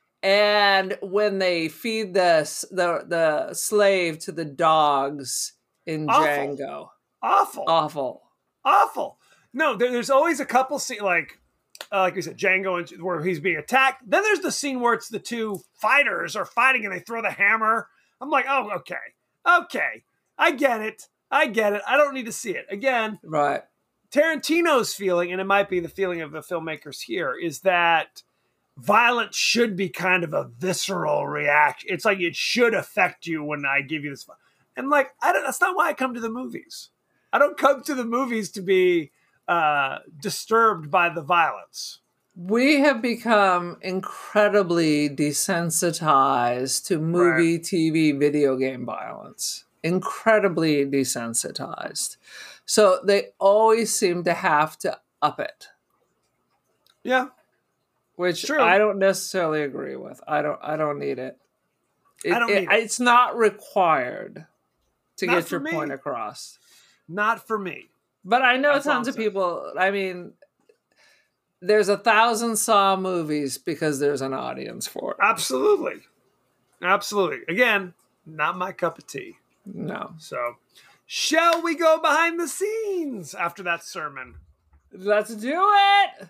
and when they feed the the, the slave to the dogs in Awful. Django. Awful. Awful. Awful. No, there, there's always a couple scenes like, uh, like we said, Django, and, where he's being attacked. Then there's the scene where it's the two fighters are fighting and they throw the hammer. I'm like, oh, okay, okay, I get it, I get it. I don't need to see it again. Right. Tarantino's feeling, and it might be the feeling of the filmmakers here, is that violence should be kind of a visceral reaction. It's like it should affect you when I give you this. And like, I don't, that's not why I come to the movies. I don't come to the movies to be uh, disturbed by the violence. We have become incredibly desensitized to movie, right. T V, video game violence. Incredibly desensitized. So they always seem to have to up it. Yeah. Which True. I don't necessarily agree with. I don't I don't need it. it, I don't it need it. It's not required to Not get for your me. point across. Not for me. But I know That's tons of people, I mean, there's a thousand Saw movies because there's an audience for it. Absolutely. Absolutely. Again, not my cup of tea. No. So, shall we go behind the scenes after that sermon? Let's do it!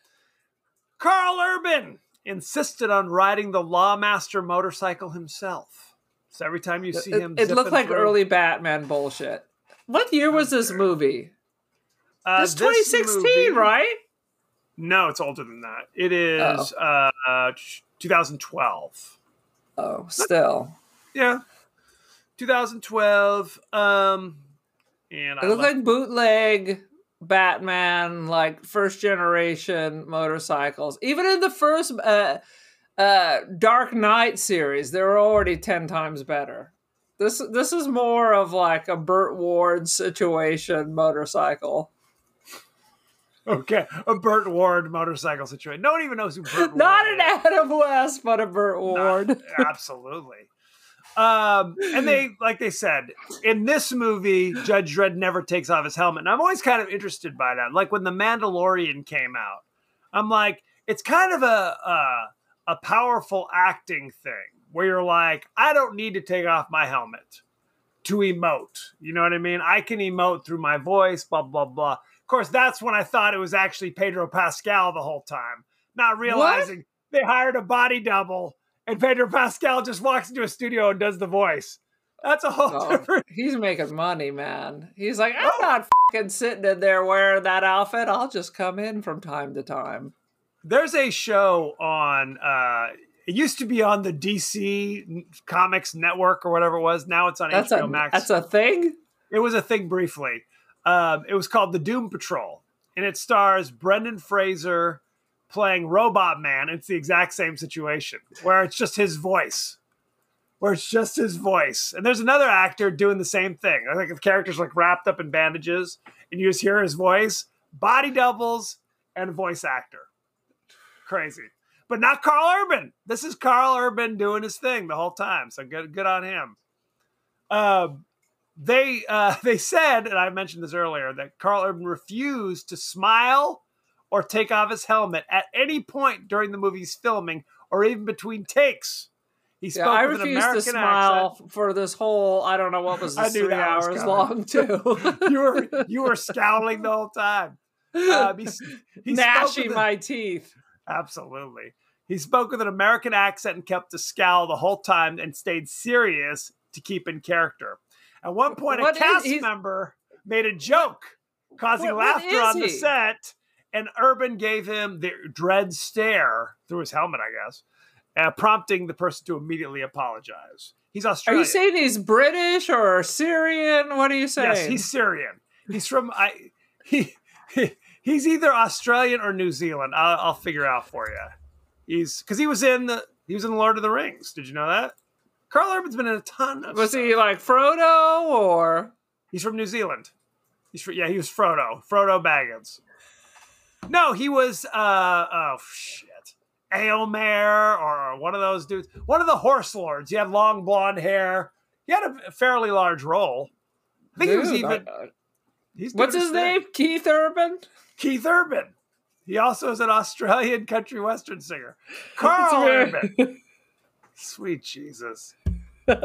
Carl Urban insisted on riding the Lawmaster motorcycle himself. So every time you see it, him, it looked like through, early Batman bullshit. What year was this movie? Uh, this twenty sixteen, movie, right? No, it's older than that. It is uh, uh, twenty twelve. Oh, still. Yeah. twenty twelve. Um, and it I looked left- like bootleg Batman, like first generation motorcycles. Even in the first uh, uh, Dark Knight series, they were already ten times better. This this is more of like a Burt Ward situation motorcycle. Okay, a Burt Ward motorcycle situation. No one even knows who Burt Ward Not is. an Adam West, but a Burt Ward. Not, absolutely. Um, and they, like they said, in this movie, Judge Dredd never takes off his helmet. And I'm always kind of interested by that. Like when The Mandalorian came out, I'm like, it's kind of a, a, a powerful acting thing where you're like, I don't need to take off my helmet to emote. You know what I mean? I can emote through my voice, blah, blah, blah. Of course, that's when I thought it was actually Pedro Pascal the whole time, not realizing what? They hired a body double. And Pedro Pascal just walks into a studio and does the voice. That's a whole oh, different... He's making money, man. He's like, I'm oh. not fucking sitting in there wearing that outfit. I'll just come in from time to time. There's a show on... Uh, it used to be on the D C Comics Network or whatever it was. Now it's on that's H B O a, Max. That's a thing? It was a thing briefly. Um, it was called The Doom Patrol. And it stars Brendan Fraser... playing Robot Man. It's the exact same situation where it's just his voice, where it's just his voice. And there's another actor doing the same thing. I think the character's like wrapped up in bandages and you just hear his voice, body doubles and voice actor. Crazy, but not Carl Urban. This is Carl Urban doing his thing the whole time. So good, good on him. Um, they, uh, they said, and I mentioned this earlier, that Carl Urban refused to smile or take off his helmet at any point during the movie's filming or even between takes. He spoke yeah, I with an refused American to smile accent. For this whole, I don't know what was this, three hours long too. you were you were scowling the whole time. Um, he, he Gnashing a, my teeth. Absolutely. He spoke with an American accent and kept a scowl the whole time and stayed serious to keep in character. At one point, what a cast is, member made a joke, causing what, laughter what on the he? set. And Urban gave him the dread stare through his helmet, I guess, uh, prompting the person to immediately apologize. He's Australian. Are you saying he's British or Syrian? What are you saying? Yes, he's Syrian. He's from I. He, he he's either Australian or New Zealand. I'll, I'll figure out for you. He's because he was in the he was in Lord of the Rings. Did you know that? Carl Urban's been in a ton of. Was stuff. he like Frodo or? He's from New Zealand. He's from, yeah, he was Frodo. Frodo Baggins. No, he was, uh, oh, shit. Aylmer or one of those dudes. One of the horse lords. He had long blonde hair. He had a fairly large role. I think Dude, he was even... I, he's what's his name? Keith Urban? Keith Urban. He also is an Australian country western singer. Carl Urban. Sweet Jesus. But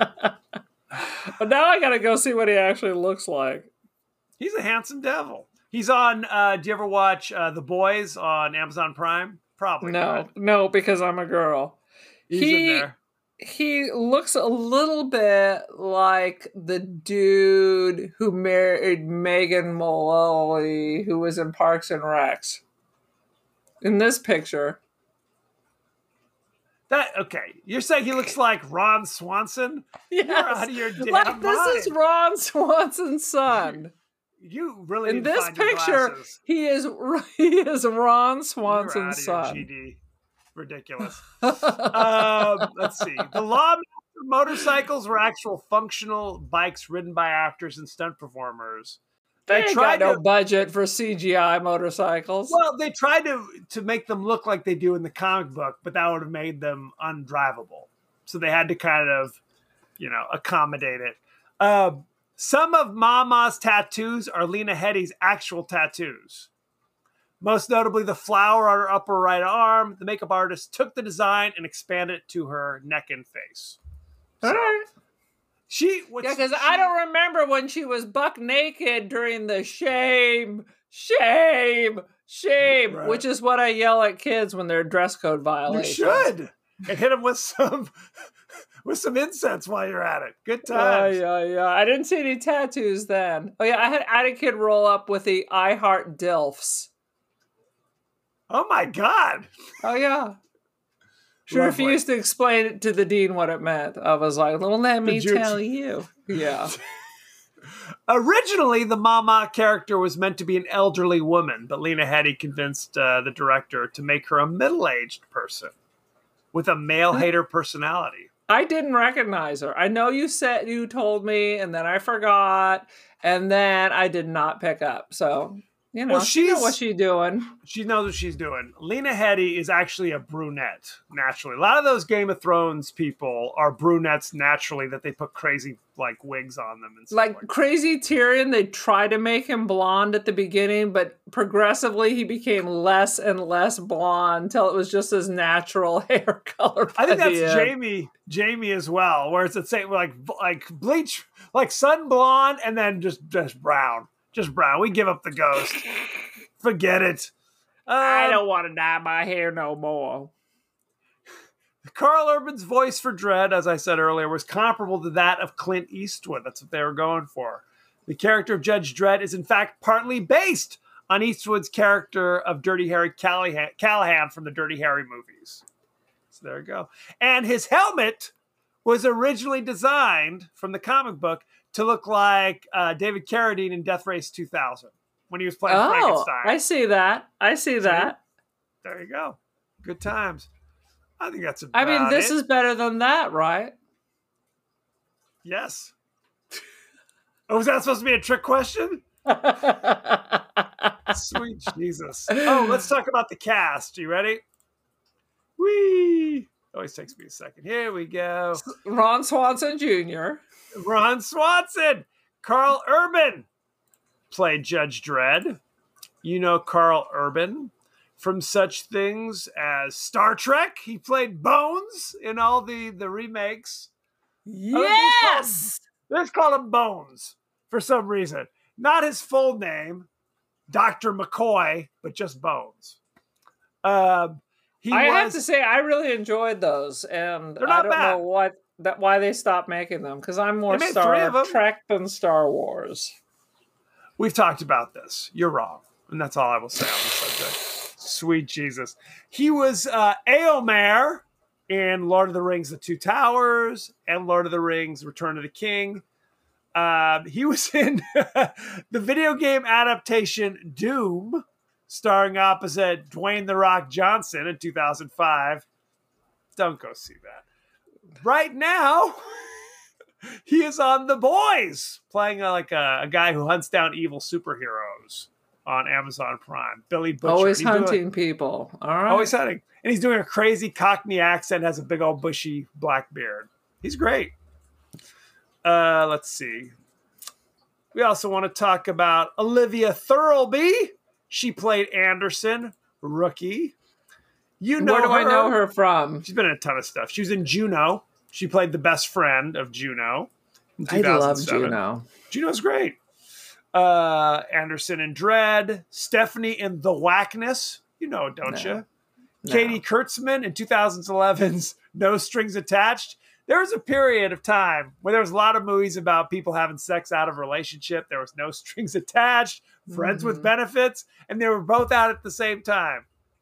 now I gotta go see what he actually looks like. He's a handsome devil. He's on, uh, do you ever watch uh, The Boys on Amazon Prime? Probably. No, not. no, because I'm a girl. He's he, in there. he looks a little bit like the dude who married Megan Mullally, who was in Parks and Recs. In this picture. That okay? You're saying he looks like Ron Swanson? Yes. You're out of your damn like, mind. This is Ron Swanson's son. You really in need to this find your picture, glasses. he is he is Ron You're out Swanson's of your son. G D. Ridiculous. um, let's see. The Lawmaster motorcycles were actual functional bikes ridden by actors and stunt performers. They, They ain't tried got no to- budget for C G I motorcycles. Well, they tried to to make them look like they do in the comic book, but that would have made them undrivable. So they had to kind of, you know, accommodate it. Uh, some of Mama's tattoos are Lena Headey's actual tattoos. Most notably, the flower on her upper right arm. The makeup artist took the design and expanded it to her neck and face. So, All right. she, what's, Yeah, because she- I don't remember when she was buck naked during the shame, shame, shame, Right. which is what I yell at kids when they're dress code You violations. should, and hit them with some with some incense while you're at it. Good Yeah, times. yeah, yeah. I didn't see any tattoos then. Oh yeah, I had, I had a kid roll up with the I Heart Dilfs. Oh my God! Oh yeah. She Lovely. refused to explain it to the dean what it meant. I was like, well, let me Did you- tell you. Yeah. Originally, the Mama character was meant to be an elderly woman, but Lena Headey convinced uh, the director to make her a middle-aged person with a male hater personality. I didn't recognize her. I know you said you told me, and then I forgot, and then I did not pick up. So you know, Well, she know she's- what she doing. She knows what she's doing. Lena Headey is actually a brunette, naturally. A lot of those Game of Thrones people are brunettes naturally that they put crazy, like, wigs on them. And stuff Like like crazy Tyrion, they tried to make him blonde at the beginning, but progressively he became less and less blonde until it was just his natural hair color. I think by the that's end. Jamie, Jamie as well, where it's the same, like, like bleach, like sun blonde and then just, just brown. Just brown. We give up the ghost. Forget it. I Um, don't want to dye my hair no more. Carl Urban's voice for Dredd, as I said earlier, was comparable to that of Clint Eastwood. That's what they were going for. The character of Judge Dredd is, in fact, partly based on Eastwood's character of Dirty Harry Callahan, Callahan from the Dirty Harry movies. So there you go. And his helmet was originally designed from the comic book to look like uh, David Carradine in Death Race two thousand when he was playing Oh, Frankenstein. I see that. I see that. There you go. Good times. I think that's about I mean, this it. is better than that, right? Yes. Oh, was that supposed to be a trick question? Sweet Jesus. Oh, let's talk about the cast. You ready? Whee! Always takes me a second. Here we go. Ron Swanson Junior Ron Swanson. Carl Urban played Judge Dredd. You know Carl Urban from such things as Star Trek. He played Bones in all the, the remakes. Yes! Let's call him Bones for some reason. Not his full name, Doctor McCoy, but just Bones. Um, he I was, have to say, I really enjoyed those, and They're I not don't bad. know what that why they stopped making them, because I'm more They made three of Star 'em. Trek than Star Wars. We've talked about this. You're wrong. And that's all I will say on the subject. Sweet Jesus. He was uh, Eomer in Lord of the Rings, The Two Towers, and Lord of the Rings, Return of the King. Um, he was in the video game adaptation Doom, starring opposite Dwayne The Rock Johnson in two thousand five. Don't go see that. Right now, he is on The Boys, playing uh, like a, a guy who hunts down evil superheroes on Amazon Prime. Billy Butcher. Always He's doing- hunting people. All right. Always hunting. And he's doing a crazy Cockney accent, has a big old bushy black beard. He's great. Uh, let's see. We also want to talk about Olivia Thirlby. She played Anderson, Rookie. You know Where do her. I know her from? She's been in a ton of stuff. She was in Juno. She played the best friend of Juno in I love two thousand seven. Juno. Juno's great. Uh, Anderson in Dread. Stephanie in The Whackness. You know, don't No. you? No. Katie Kurtzman in twenty eleven's No Strings Attached. there was a period of time where there was a lot of movies about people having sex out of a relationship. There was no strings attached, friends Mm-hmm. with benefits, and they were both out at the same time.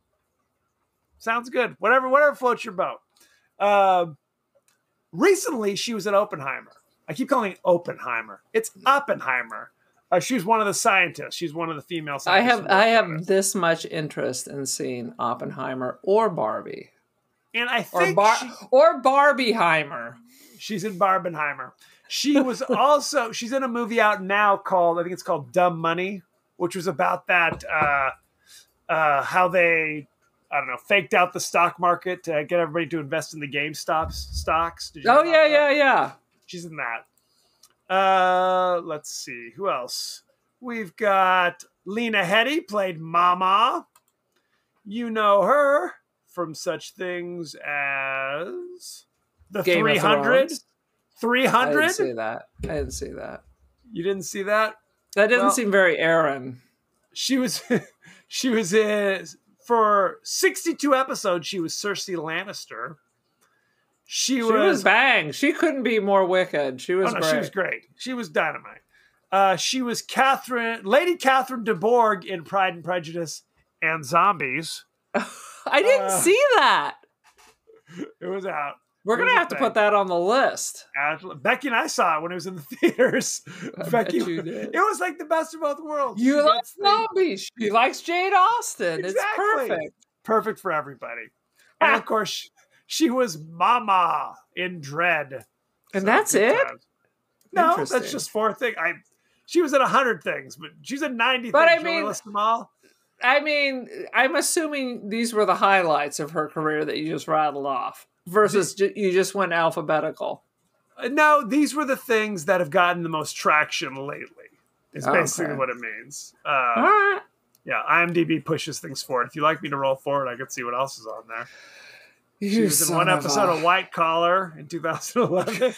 Sounds good. Whatever, whatever floats your boat. Um, recently, she was at Oppenheimer. I keep calling it Oppenheimer. It's Oppenheimer. Uh, she's one of the scientists. She's one of the female I scientists. have who I worked on have it. this much interest in seeing Oppenheimer or Barbie And I or think Bar she, or Barbieheimer. she's in Barbenheimer. She was also, she's in a movie out now called, I think it's called Dumb Money, which was about that, uh, uh, how they, I don't know, faked out the stock market to get everybody to invest in the GameStop stocks. Did you Oh know yeah, about yeah, that? yeah. She's in that. Uh, let's see. Who else? We've got Lena Headey, played Mama. You know her from such things as the Game of three hundred. Thrones. I three hundred? didn't see that. I didn't see that. You didn't see that? That didn't Well- seem very Aaron. She was she was in for sixty-two episodes, she was Cersei Lannister. She, She was, was bang. She couldn't be more wicked. She was oh, no, great. she was great. She was dynamite. Uh, she was Catherine, Lady Catherine de Bourgh in Pride and Prejudice and Zombies. I didn't uh, see that. It was out. We're it gonna was a have to thing. put that on the list. Uh, Becky and I saw it when it was in the theaters. I Becky, bet you did. it was like the best of both worlds. You She like gets the- zombies. She likes Jade Austen. Exactly. It's perfect. perfect for everybody. And of course, she was Mama in Dread. And So, that's good it? times. No, Interesting. that's just four things. I she was at a hundred things, but she's at ninety But things. I You wanna mean- list them all? I mean, I'm assuming these were the highlights of her career that you just rattled off versus ju- you just went alphabetical. Uh, No, these were the things that have gotten the most traction lately. Is basically Okay. what it means. Uh, All right. yeah, IMDb pushes things forward. If you like me to roll forward, I could see what else is on there. She You was in son one of episode a- of White Collar in two thousand eleven.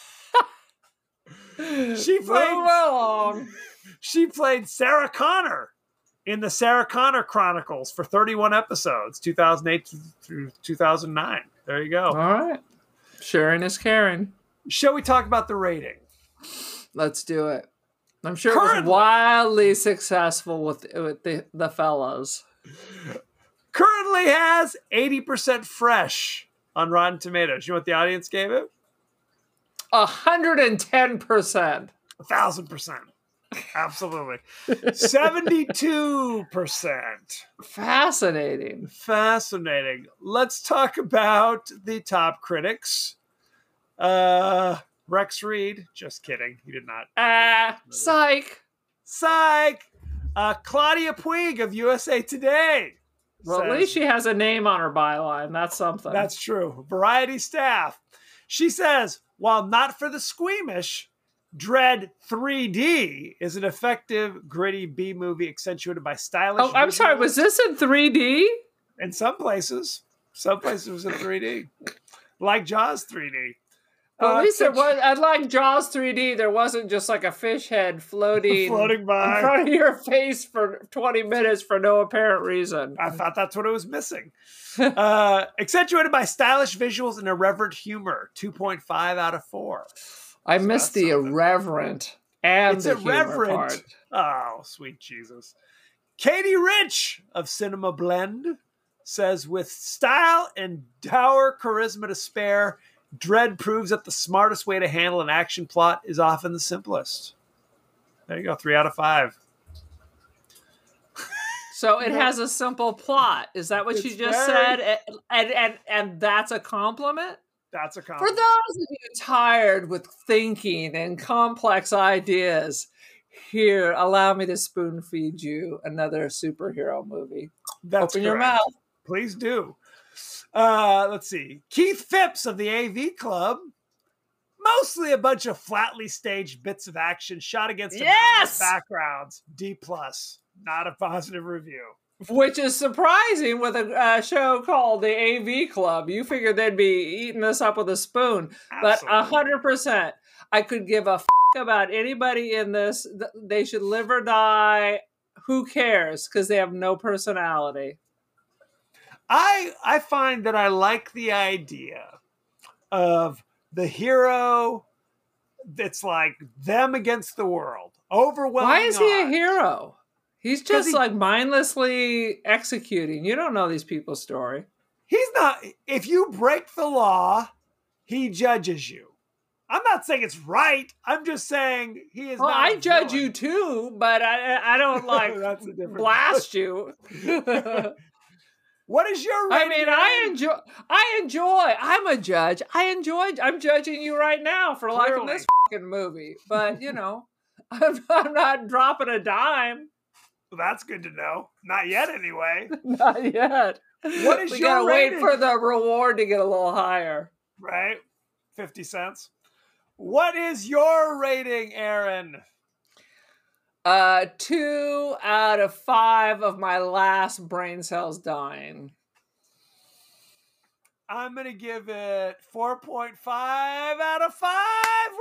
She Move played- along. She played Sarah Connor in the Sarah Connor Chronicles for thirty-one episodes, two thousand eight through two thousand nine. There you All go. right. Sharing is caring. Shall we talk about the rating? Let's do it. I'm sure it was Currently- wildly successful with with the, the fellows. Currently has eighty percent fresh on Rotten Tomatoes. You know what the audience gave it? A hundred and ten percent. A thousand percent. Absolutely. seventy-two percent. Fascinating. Fascinating. Let's talk about the top critics. Uh, Rex Reed. Just kidding. He did not. Ah, psych. Psych. Uh, Claudia Puig of U S A Today. Well, at says- least she has a name on her byline. That's something. That's true. Variety staff. She says, while not for the squeamish, Dread three D is an effective, gritty B movie accentuated by stylish. Oh, I'm sorry. visuals. Was this in three D? In some places, some places it was in three D, like Jaws three D. Well, Uh, at least it such- was. Unlike Jaws three D, there wasn't just like a fish head floating, floating in by. front of your face for twenty minutes for no apparent reason. I thought that's what it was missing. uh, accentuated by stylish visuals and irreverent humor. two point five out of four. I So missed that's the something. irreverent and It's the humor irreverent. part. Oh, sweet Jesus. Katie Rich of Cinema Blend says, with style and dour charisma to spare, Dread proves that the smartest way to handle an action plot is often the simplest. There you go, three out of five. So it has a simple plot. Is that what you It's just very- said? And, and and that's a compliment? That's a For compliment. those of you tired with thinking and complex ideas, here, allow me to spoon feed you another superhero movie. That's Open your correct. mouth. Please do. Uh, let's see. Keith Phipps of the A V Club. Mostly a bunch of flatly staged bits of action shot against Yes! anonymous backgrounds. D plus. Not a positive review. Which is surprising with a uh, show called the A V Club. You figured they'd be eating this up with a spoon. But a Absolutely. hundred percent, I could give a f- about anybody in this. Th- They should live or die. Who cares? Because they have no personality. I I find that I like the idea of the hero. It's like them against the world. Overwhelming. Why is he a odds. hero? He's just he- like mindlessly executing. You don't know these people's story. He's not. If you break the law, he judges you. I'm not saying it's right. I'm just saying he is Well, not. I a judge villain. you too, but I I don't like That's a different blast you. What is your I rating? mean, I enjoy. I enjoy. I'm a judge. I enjoy. I'm judging you right now for liking Clearly. this fucking movie. But you know, I'm, I'm not dropping a dime. Well, that's good to know. Not yet, anyway. Not yet. What is we your gotta rating? wait for the reward to get a little higher. Right? fifty cents. What is your rating, Aaron? Uh, two out of five of my last brain cells dying. I'm going to give it four point five out of five.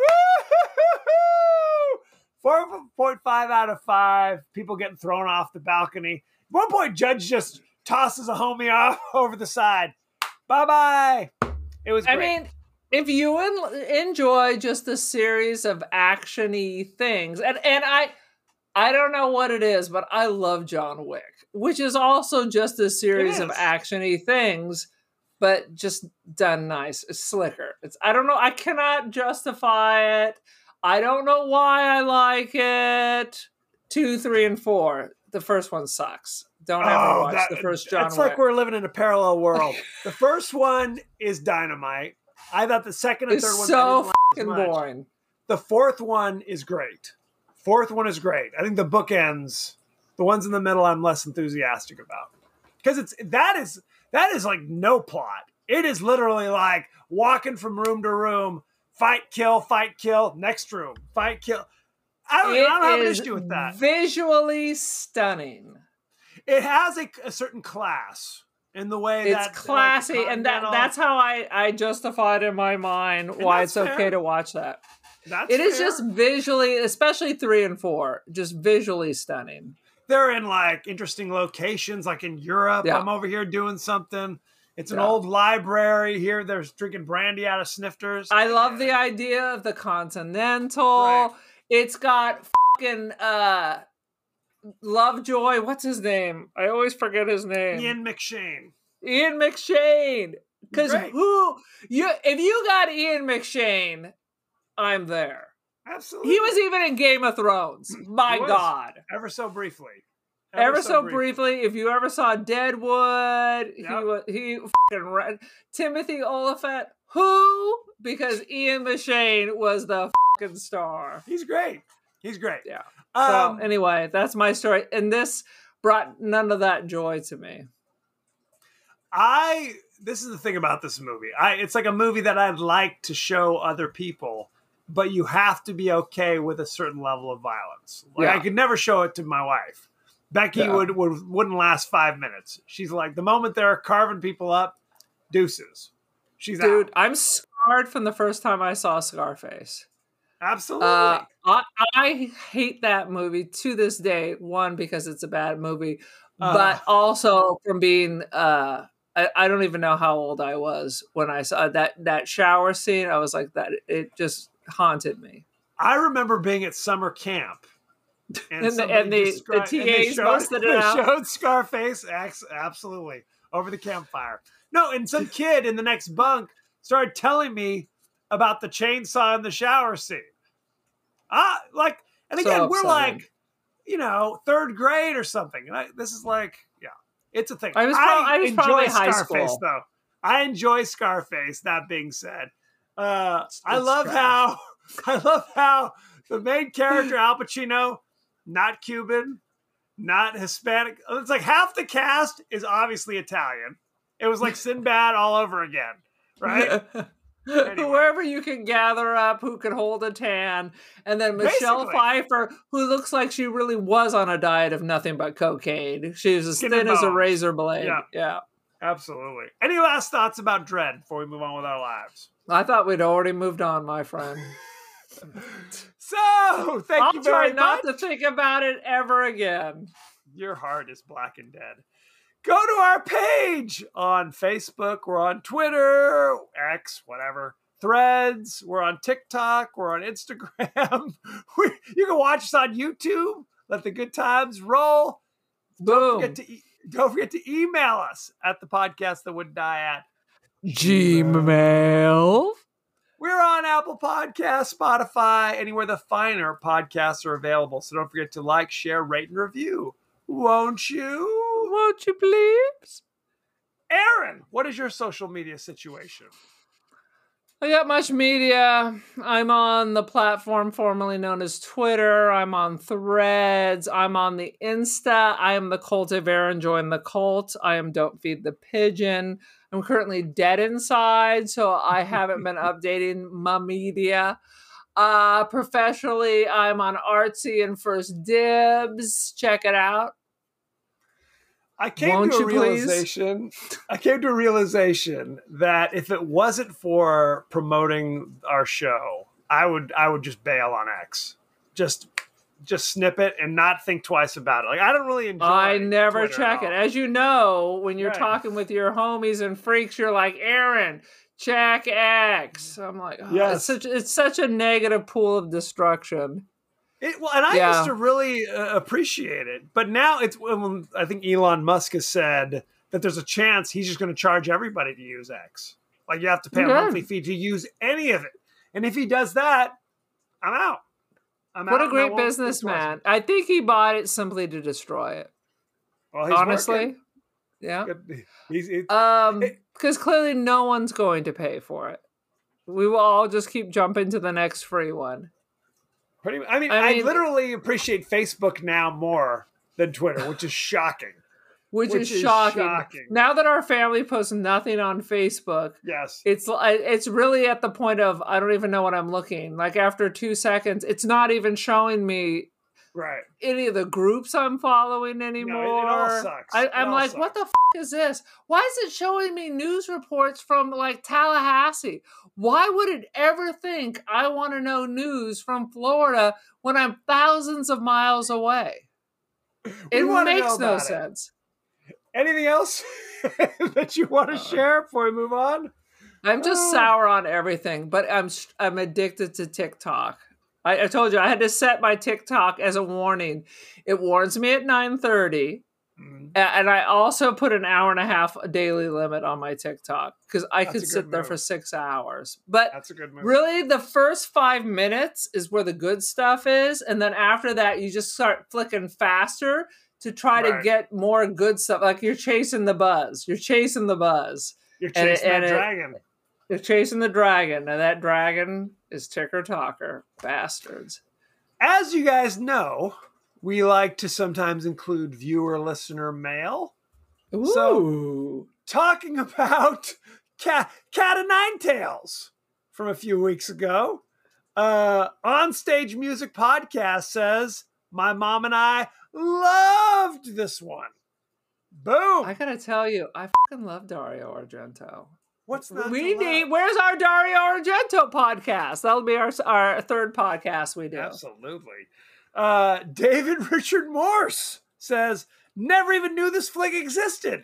Woo! four point five out of five. People getting thrown off the balcony. At one point, Judge just tosses a homie off over the side. Bye-bye. It was great. I mean, if you en- enjoy just a series of action-y things, and, and I... I don't know what it is, but I love John Wick, which is also just a series of is. action-y things, but just done nice. It's slicker. It's I don't know. I cannot justify it. I don't know why I like it. Two, three, and four. The first one sucks. Don't ever Oh, watch that- the first John It's Wick. like we're living in a parallel world. The first one is dynamite. I thought the second and It's third one so I didn't like as fucking much. boring. The fourth one is great. Fourth one is great. I think the bookends, the ones in the middle, I'm less enthusiastic about because it's that is that is like no plot. It is literally like walking from room to room, fight, kill, fight, kill, next room, fight, kill. I don't, I don't have an It is issue with that. visually stunning. It has a, a certain class in the way It's that like, classy, and that Continental- that's how I, I justified in my mind why that's it's okay fair. to watch that. That's It is fair. just visually, especially three and four, just visually stunning. They're in like interesting locations, like in Europe. Yeah. I'm over here doing something. It's an Yeah. old library here. They're drinking brandy out of snifters. I love the idea of the Continental. Right. It's got fucking uh, Lovejoy. What's his name? I always forget his name. Ian McShane. Ian McShane. Because Great. who you? If you got Ian McShane, I'm there. Absolutely. He was even in Game of Thrones. My He was. God. ever so briefly. Ever, so, briefly. if you ever saw Deadwood, he Yep. was he fucking ran. Timothy Oliphant, who? Because Ian McShane was the fucking star. He's great. He's great. Yeah. Um, So anyway, that's my story, and this brought none of that joy to me. I this is the thing about this movie. I it's like a movie that I'd like to show other people, but you have to be okay with a certain level of violence. Like Yeah. I could never show it to my wife. Becky Yeah. would, would wouldn't last five minutes. She's like, the moment they're carving people up, deuces. She's Dude, out. I'm scarred from the first time I saw Scarface. Absolutely. Uh, I, I hate that movie to this day. One, because it's a bad movie, Uh. but also from being, uh, I, I don't even know how old I was when I saw that, that shower scene. I was like, that it just haunted me. I remember being at summer camp. And the- somebody and the- described- the and they T As showed- busted it they out. showed Scarface, ex- absolutely, over the campfire. No, and some kid in the next bunk started telling me about the chainsaw in the shower scene. Ah, like, and So again, we're upsetting. like, you know, third grade or something. And I, this is like, yeah, it's a thing. I was prob- I was enjoy probably high Scarface, school. though. I enjoy Scarface. That being said, uh, I it's love trash. how I love how the main character Al Pacino, not Cuban, not Hispanic. It's like half the cast is obviously Italian. It was like Sinbad all over again, right? Whoever you can gather up who can hold a tan, and then Michelle Basically. Pfeiffer, who looks like she really was on a diet of nothing but cocaine. She was as Skin thin and as a bones. razor blade. Yeah. Yeah. Absolutely. Any last thoughts about Dread before we move on with our lives? I thought we'd already moved on, my friend. So, thank I'll you try very not much. to think about it ever again. Your heart is black and dead. Go to our page on Facebook. We're on Twitter, X, whatever, Threads. We're on TikTok. We're on Instagram. we, you can watch us on YouTube. Let the good times roll. Boom. Don't forget to, e- don't forget to email us at the podcast that wouldn't die at Gmail. We're on Apple Podcasts, Spotify, anywhere the finer podcasts are available. So don't forget to like, share, rate, and review. Won't you? Won't you please? Aaron, what is your social media situation? I got much media. I'm on the platform formerly known as Twitter. I'm on Threads. I'm on the Insta. I am the cult of Aaron. Join the cult. I am Don't Feed the Pigeon. I'm currently dead inside, so I haven't been updating my media. Uh, professionally, I'm on Artsy and First Dibs. Check it out. I came Won't to a you please? realization. I came to a realization that if it wasn't for promoting our show, I would I would just bail on X. Just just snip it and not think twice about it. Like I don't really enjoy. I never Twitter check at it. all. As you know, when you're Right. talking with your homies and freaks, you're like, Aaron, check X. I'm like, oh, Yes. it's such it's such a negative pool of destruction. It, well, and I Yeah. used to really uh, appreciate it, but now it's. Well, I think Elon Musk has said that there's a chance he's just going to charge everybody to use X. Like you have to pay Okay. a monthly fee to use any of it, and if he does that, I'm out. I'm What out a and I great won't think businessman. twice. I think he bought it simply to destroy it. Well, he's Honestly. Yeah. working. He's, he's, Um, It- because clearly no one's going to pay for it. We will all just keep jumping to the next free one. pretty. I mean, I I, mean- literally appreciate Facebook now more than Twitter, which is shocking. Which, Which is, is shocking. shocking. Now that our family posts nothing on Facebook, Yes. it's li- it's really at the point of I don't even know what I'm looking. Like after two seconds, it's not even showing me Right. any of the groups I'm following anymore. it all sucks. I, It I'm all like, what the sucks. f- is this? Why is it showing me news reports from like Tallahassee? Why would it ever think I want to know news from Florida when I'm thousands of miles away? We It wanna know makes no about it. sense. Anything else that you want to Uh, share before we move on? I'm just Oh. sour on everything, but I'm s- I'm addicted to TikTok. I, I told you I had to set my TikTok as a warning. It warns me at nine thirty, Mm, and I also put an hour and a half a daily limit on my TikTok because I That's could a good sit there move. for six hours. But That's a good move. really, the first five minutes is where the good stuff is, and then after that, you just start flicking faster to try to Right. get more good stuff. Like you're chasing the buzz. You're chasing the buzz. You're and it- chasing and that it- dragon. They're chasing the dragon, and that dragon is Ticker Talker. Bastards. As you guys know, we like to sometimes include viewer listener mail. Ooh. So- Talking about Cat, Cat of Nine Tails from a few weeks ago. Uh, Onstage Music Podcast says, my mom and I loved this one. Boom. I gotta tell you, I fucking love Dario Argento. What's not we to need. love? Where's our Dario Argento podcast? That'll be our our third podcast we do. Absolutely. Uh, David Richard Morse says, never even knew this flick existed.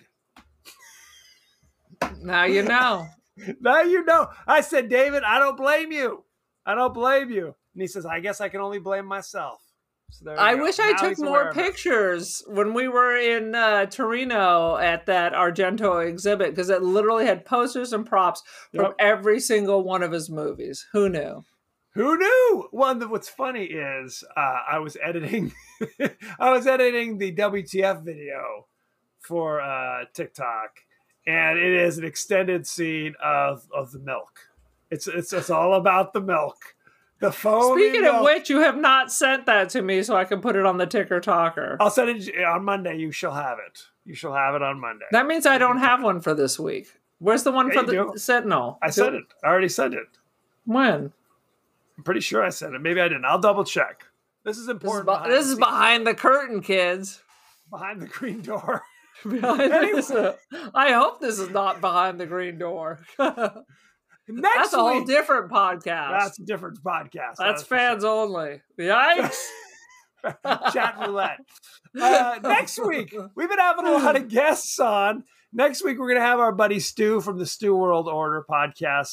Now you know. Now you know. I said, David, I don't blame you. I don't blame you. And he says, I guess I can only blame myself. So there you I go. wish I Now took he's aware more of it. pictures when we were in uh, Torino at that Argento exhibit because it literally had posters and props from Yep. every single one of his movies. Who knew? Who knew? Well, the- what's funny is uh, I was editing, I was editing the W T F video for uh, TikTok, and it is an extended scene of of the milk. It's it's it's all about the milk, the foamy Speaking milk. of which, you have not sent that to me so I can put it on the Ticker Talker. I'll send it on Monday. You shall have it. You shall have it on Monday. That means I don't have one for this week. Where's the one Yeah, for you the do. Sentinel? I sent it. I already sent it. When? I'm pretty sure I sent it. Maybe I didn't. I'll double check. This is This is, important. be- behind this the is scenes. behind the curtain, kids. behind the green door. Behind Anyway. this, uh, I hope this is not behind the green door. That's Next a whole week, different podcast. that's a different podcast. That's for fans only. Yikes! sure. Chat roulette. Uh, next week, we've been having a lot of guests on. Next week, we're going to have our buddy Stu from the Stu World Order podcast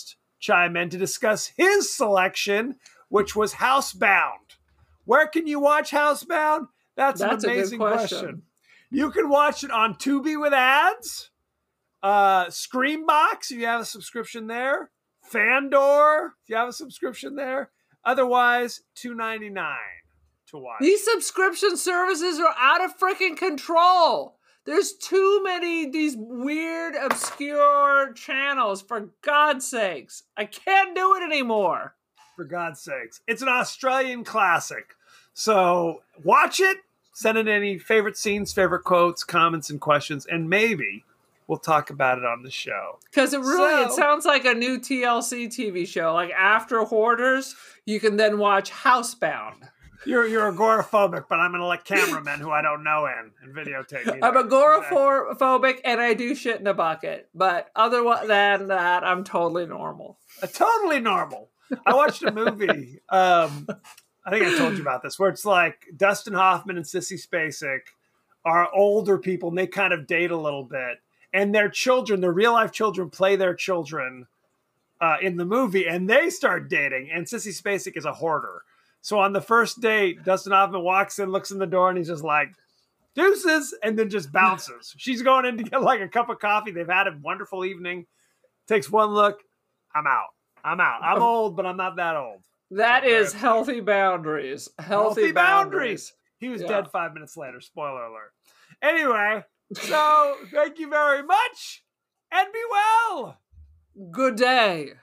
chime in to discuss his selection, which was Housebound. Where can you watch Housebound? That's, That's an a good amazing question. question. You can watch it on Tubi with ads, uh, Screambox if you have a subscription there, Fandor if you have a subscription there. Otherwise, two ninety-nine to watch. These subscription services are out of freaking control. There's too many these weird, obscure channels, for God's sakes. I can't do it anymore. For God's sakes. It's an Australian classic. So watch it. Send in any favorite scenes, favorite quotes, comments, and questions, and maybe we'll talk about it on the show. Because it really, So- it sounds like a new T L C T V show. Like after Hoarders, you can then watch Housebound. You're you're agoraphobic, but I'm going to let cameramen who I don't know in and videotape me. I'm there. agoraphobic and I do shit in a bucket. But other than that, I'm totally normal. Uh, totally normal. I watched a movie. Um, I think I told you about this, where it's like Dustin Hoffman and Sissy Spacek are older people, and they kind of date a little bit. And their children, their real life children, play their children uh, in the movie, and they start dating. And Sissy Spacek is a hoarder. So on the first date, Dustin Hoffman walks in, looks in the door, and he's just like, deuces, and then just bounces. She's going in to get like a cup of coffee. They've had a wonderful evening. Takes one look. I'm out. I'm out. I'm old, but I'm not that old. That So is very- healthy boundaries. Healthy, Healthy boundaries. boundaries. He was Yeah. dead five minutes later. Spoiler alert. Anyway, so thank you very much, and be well. Good day.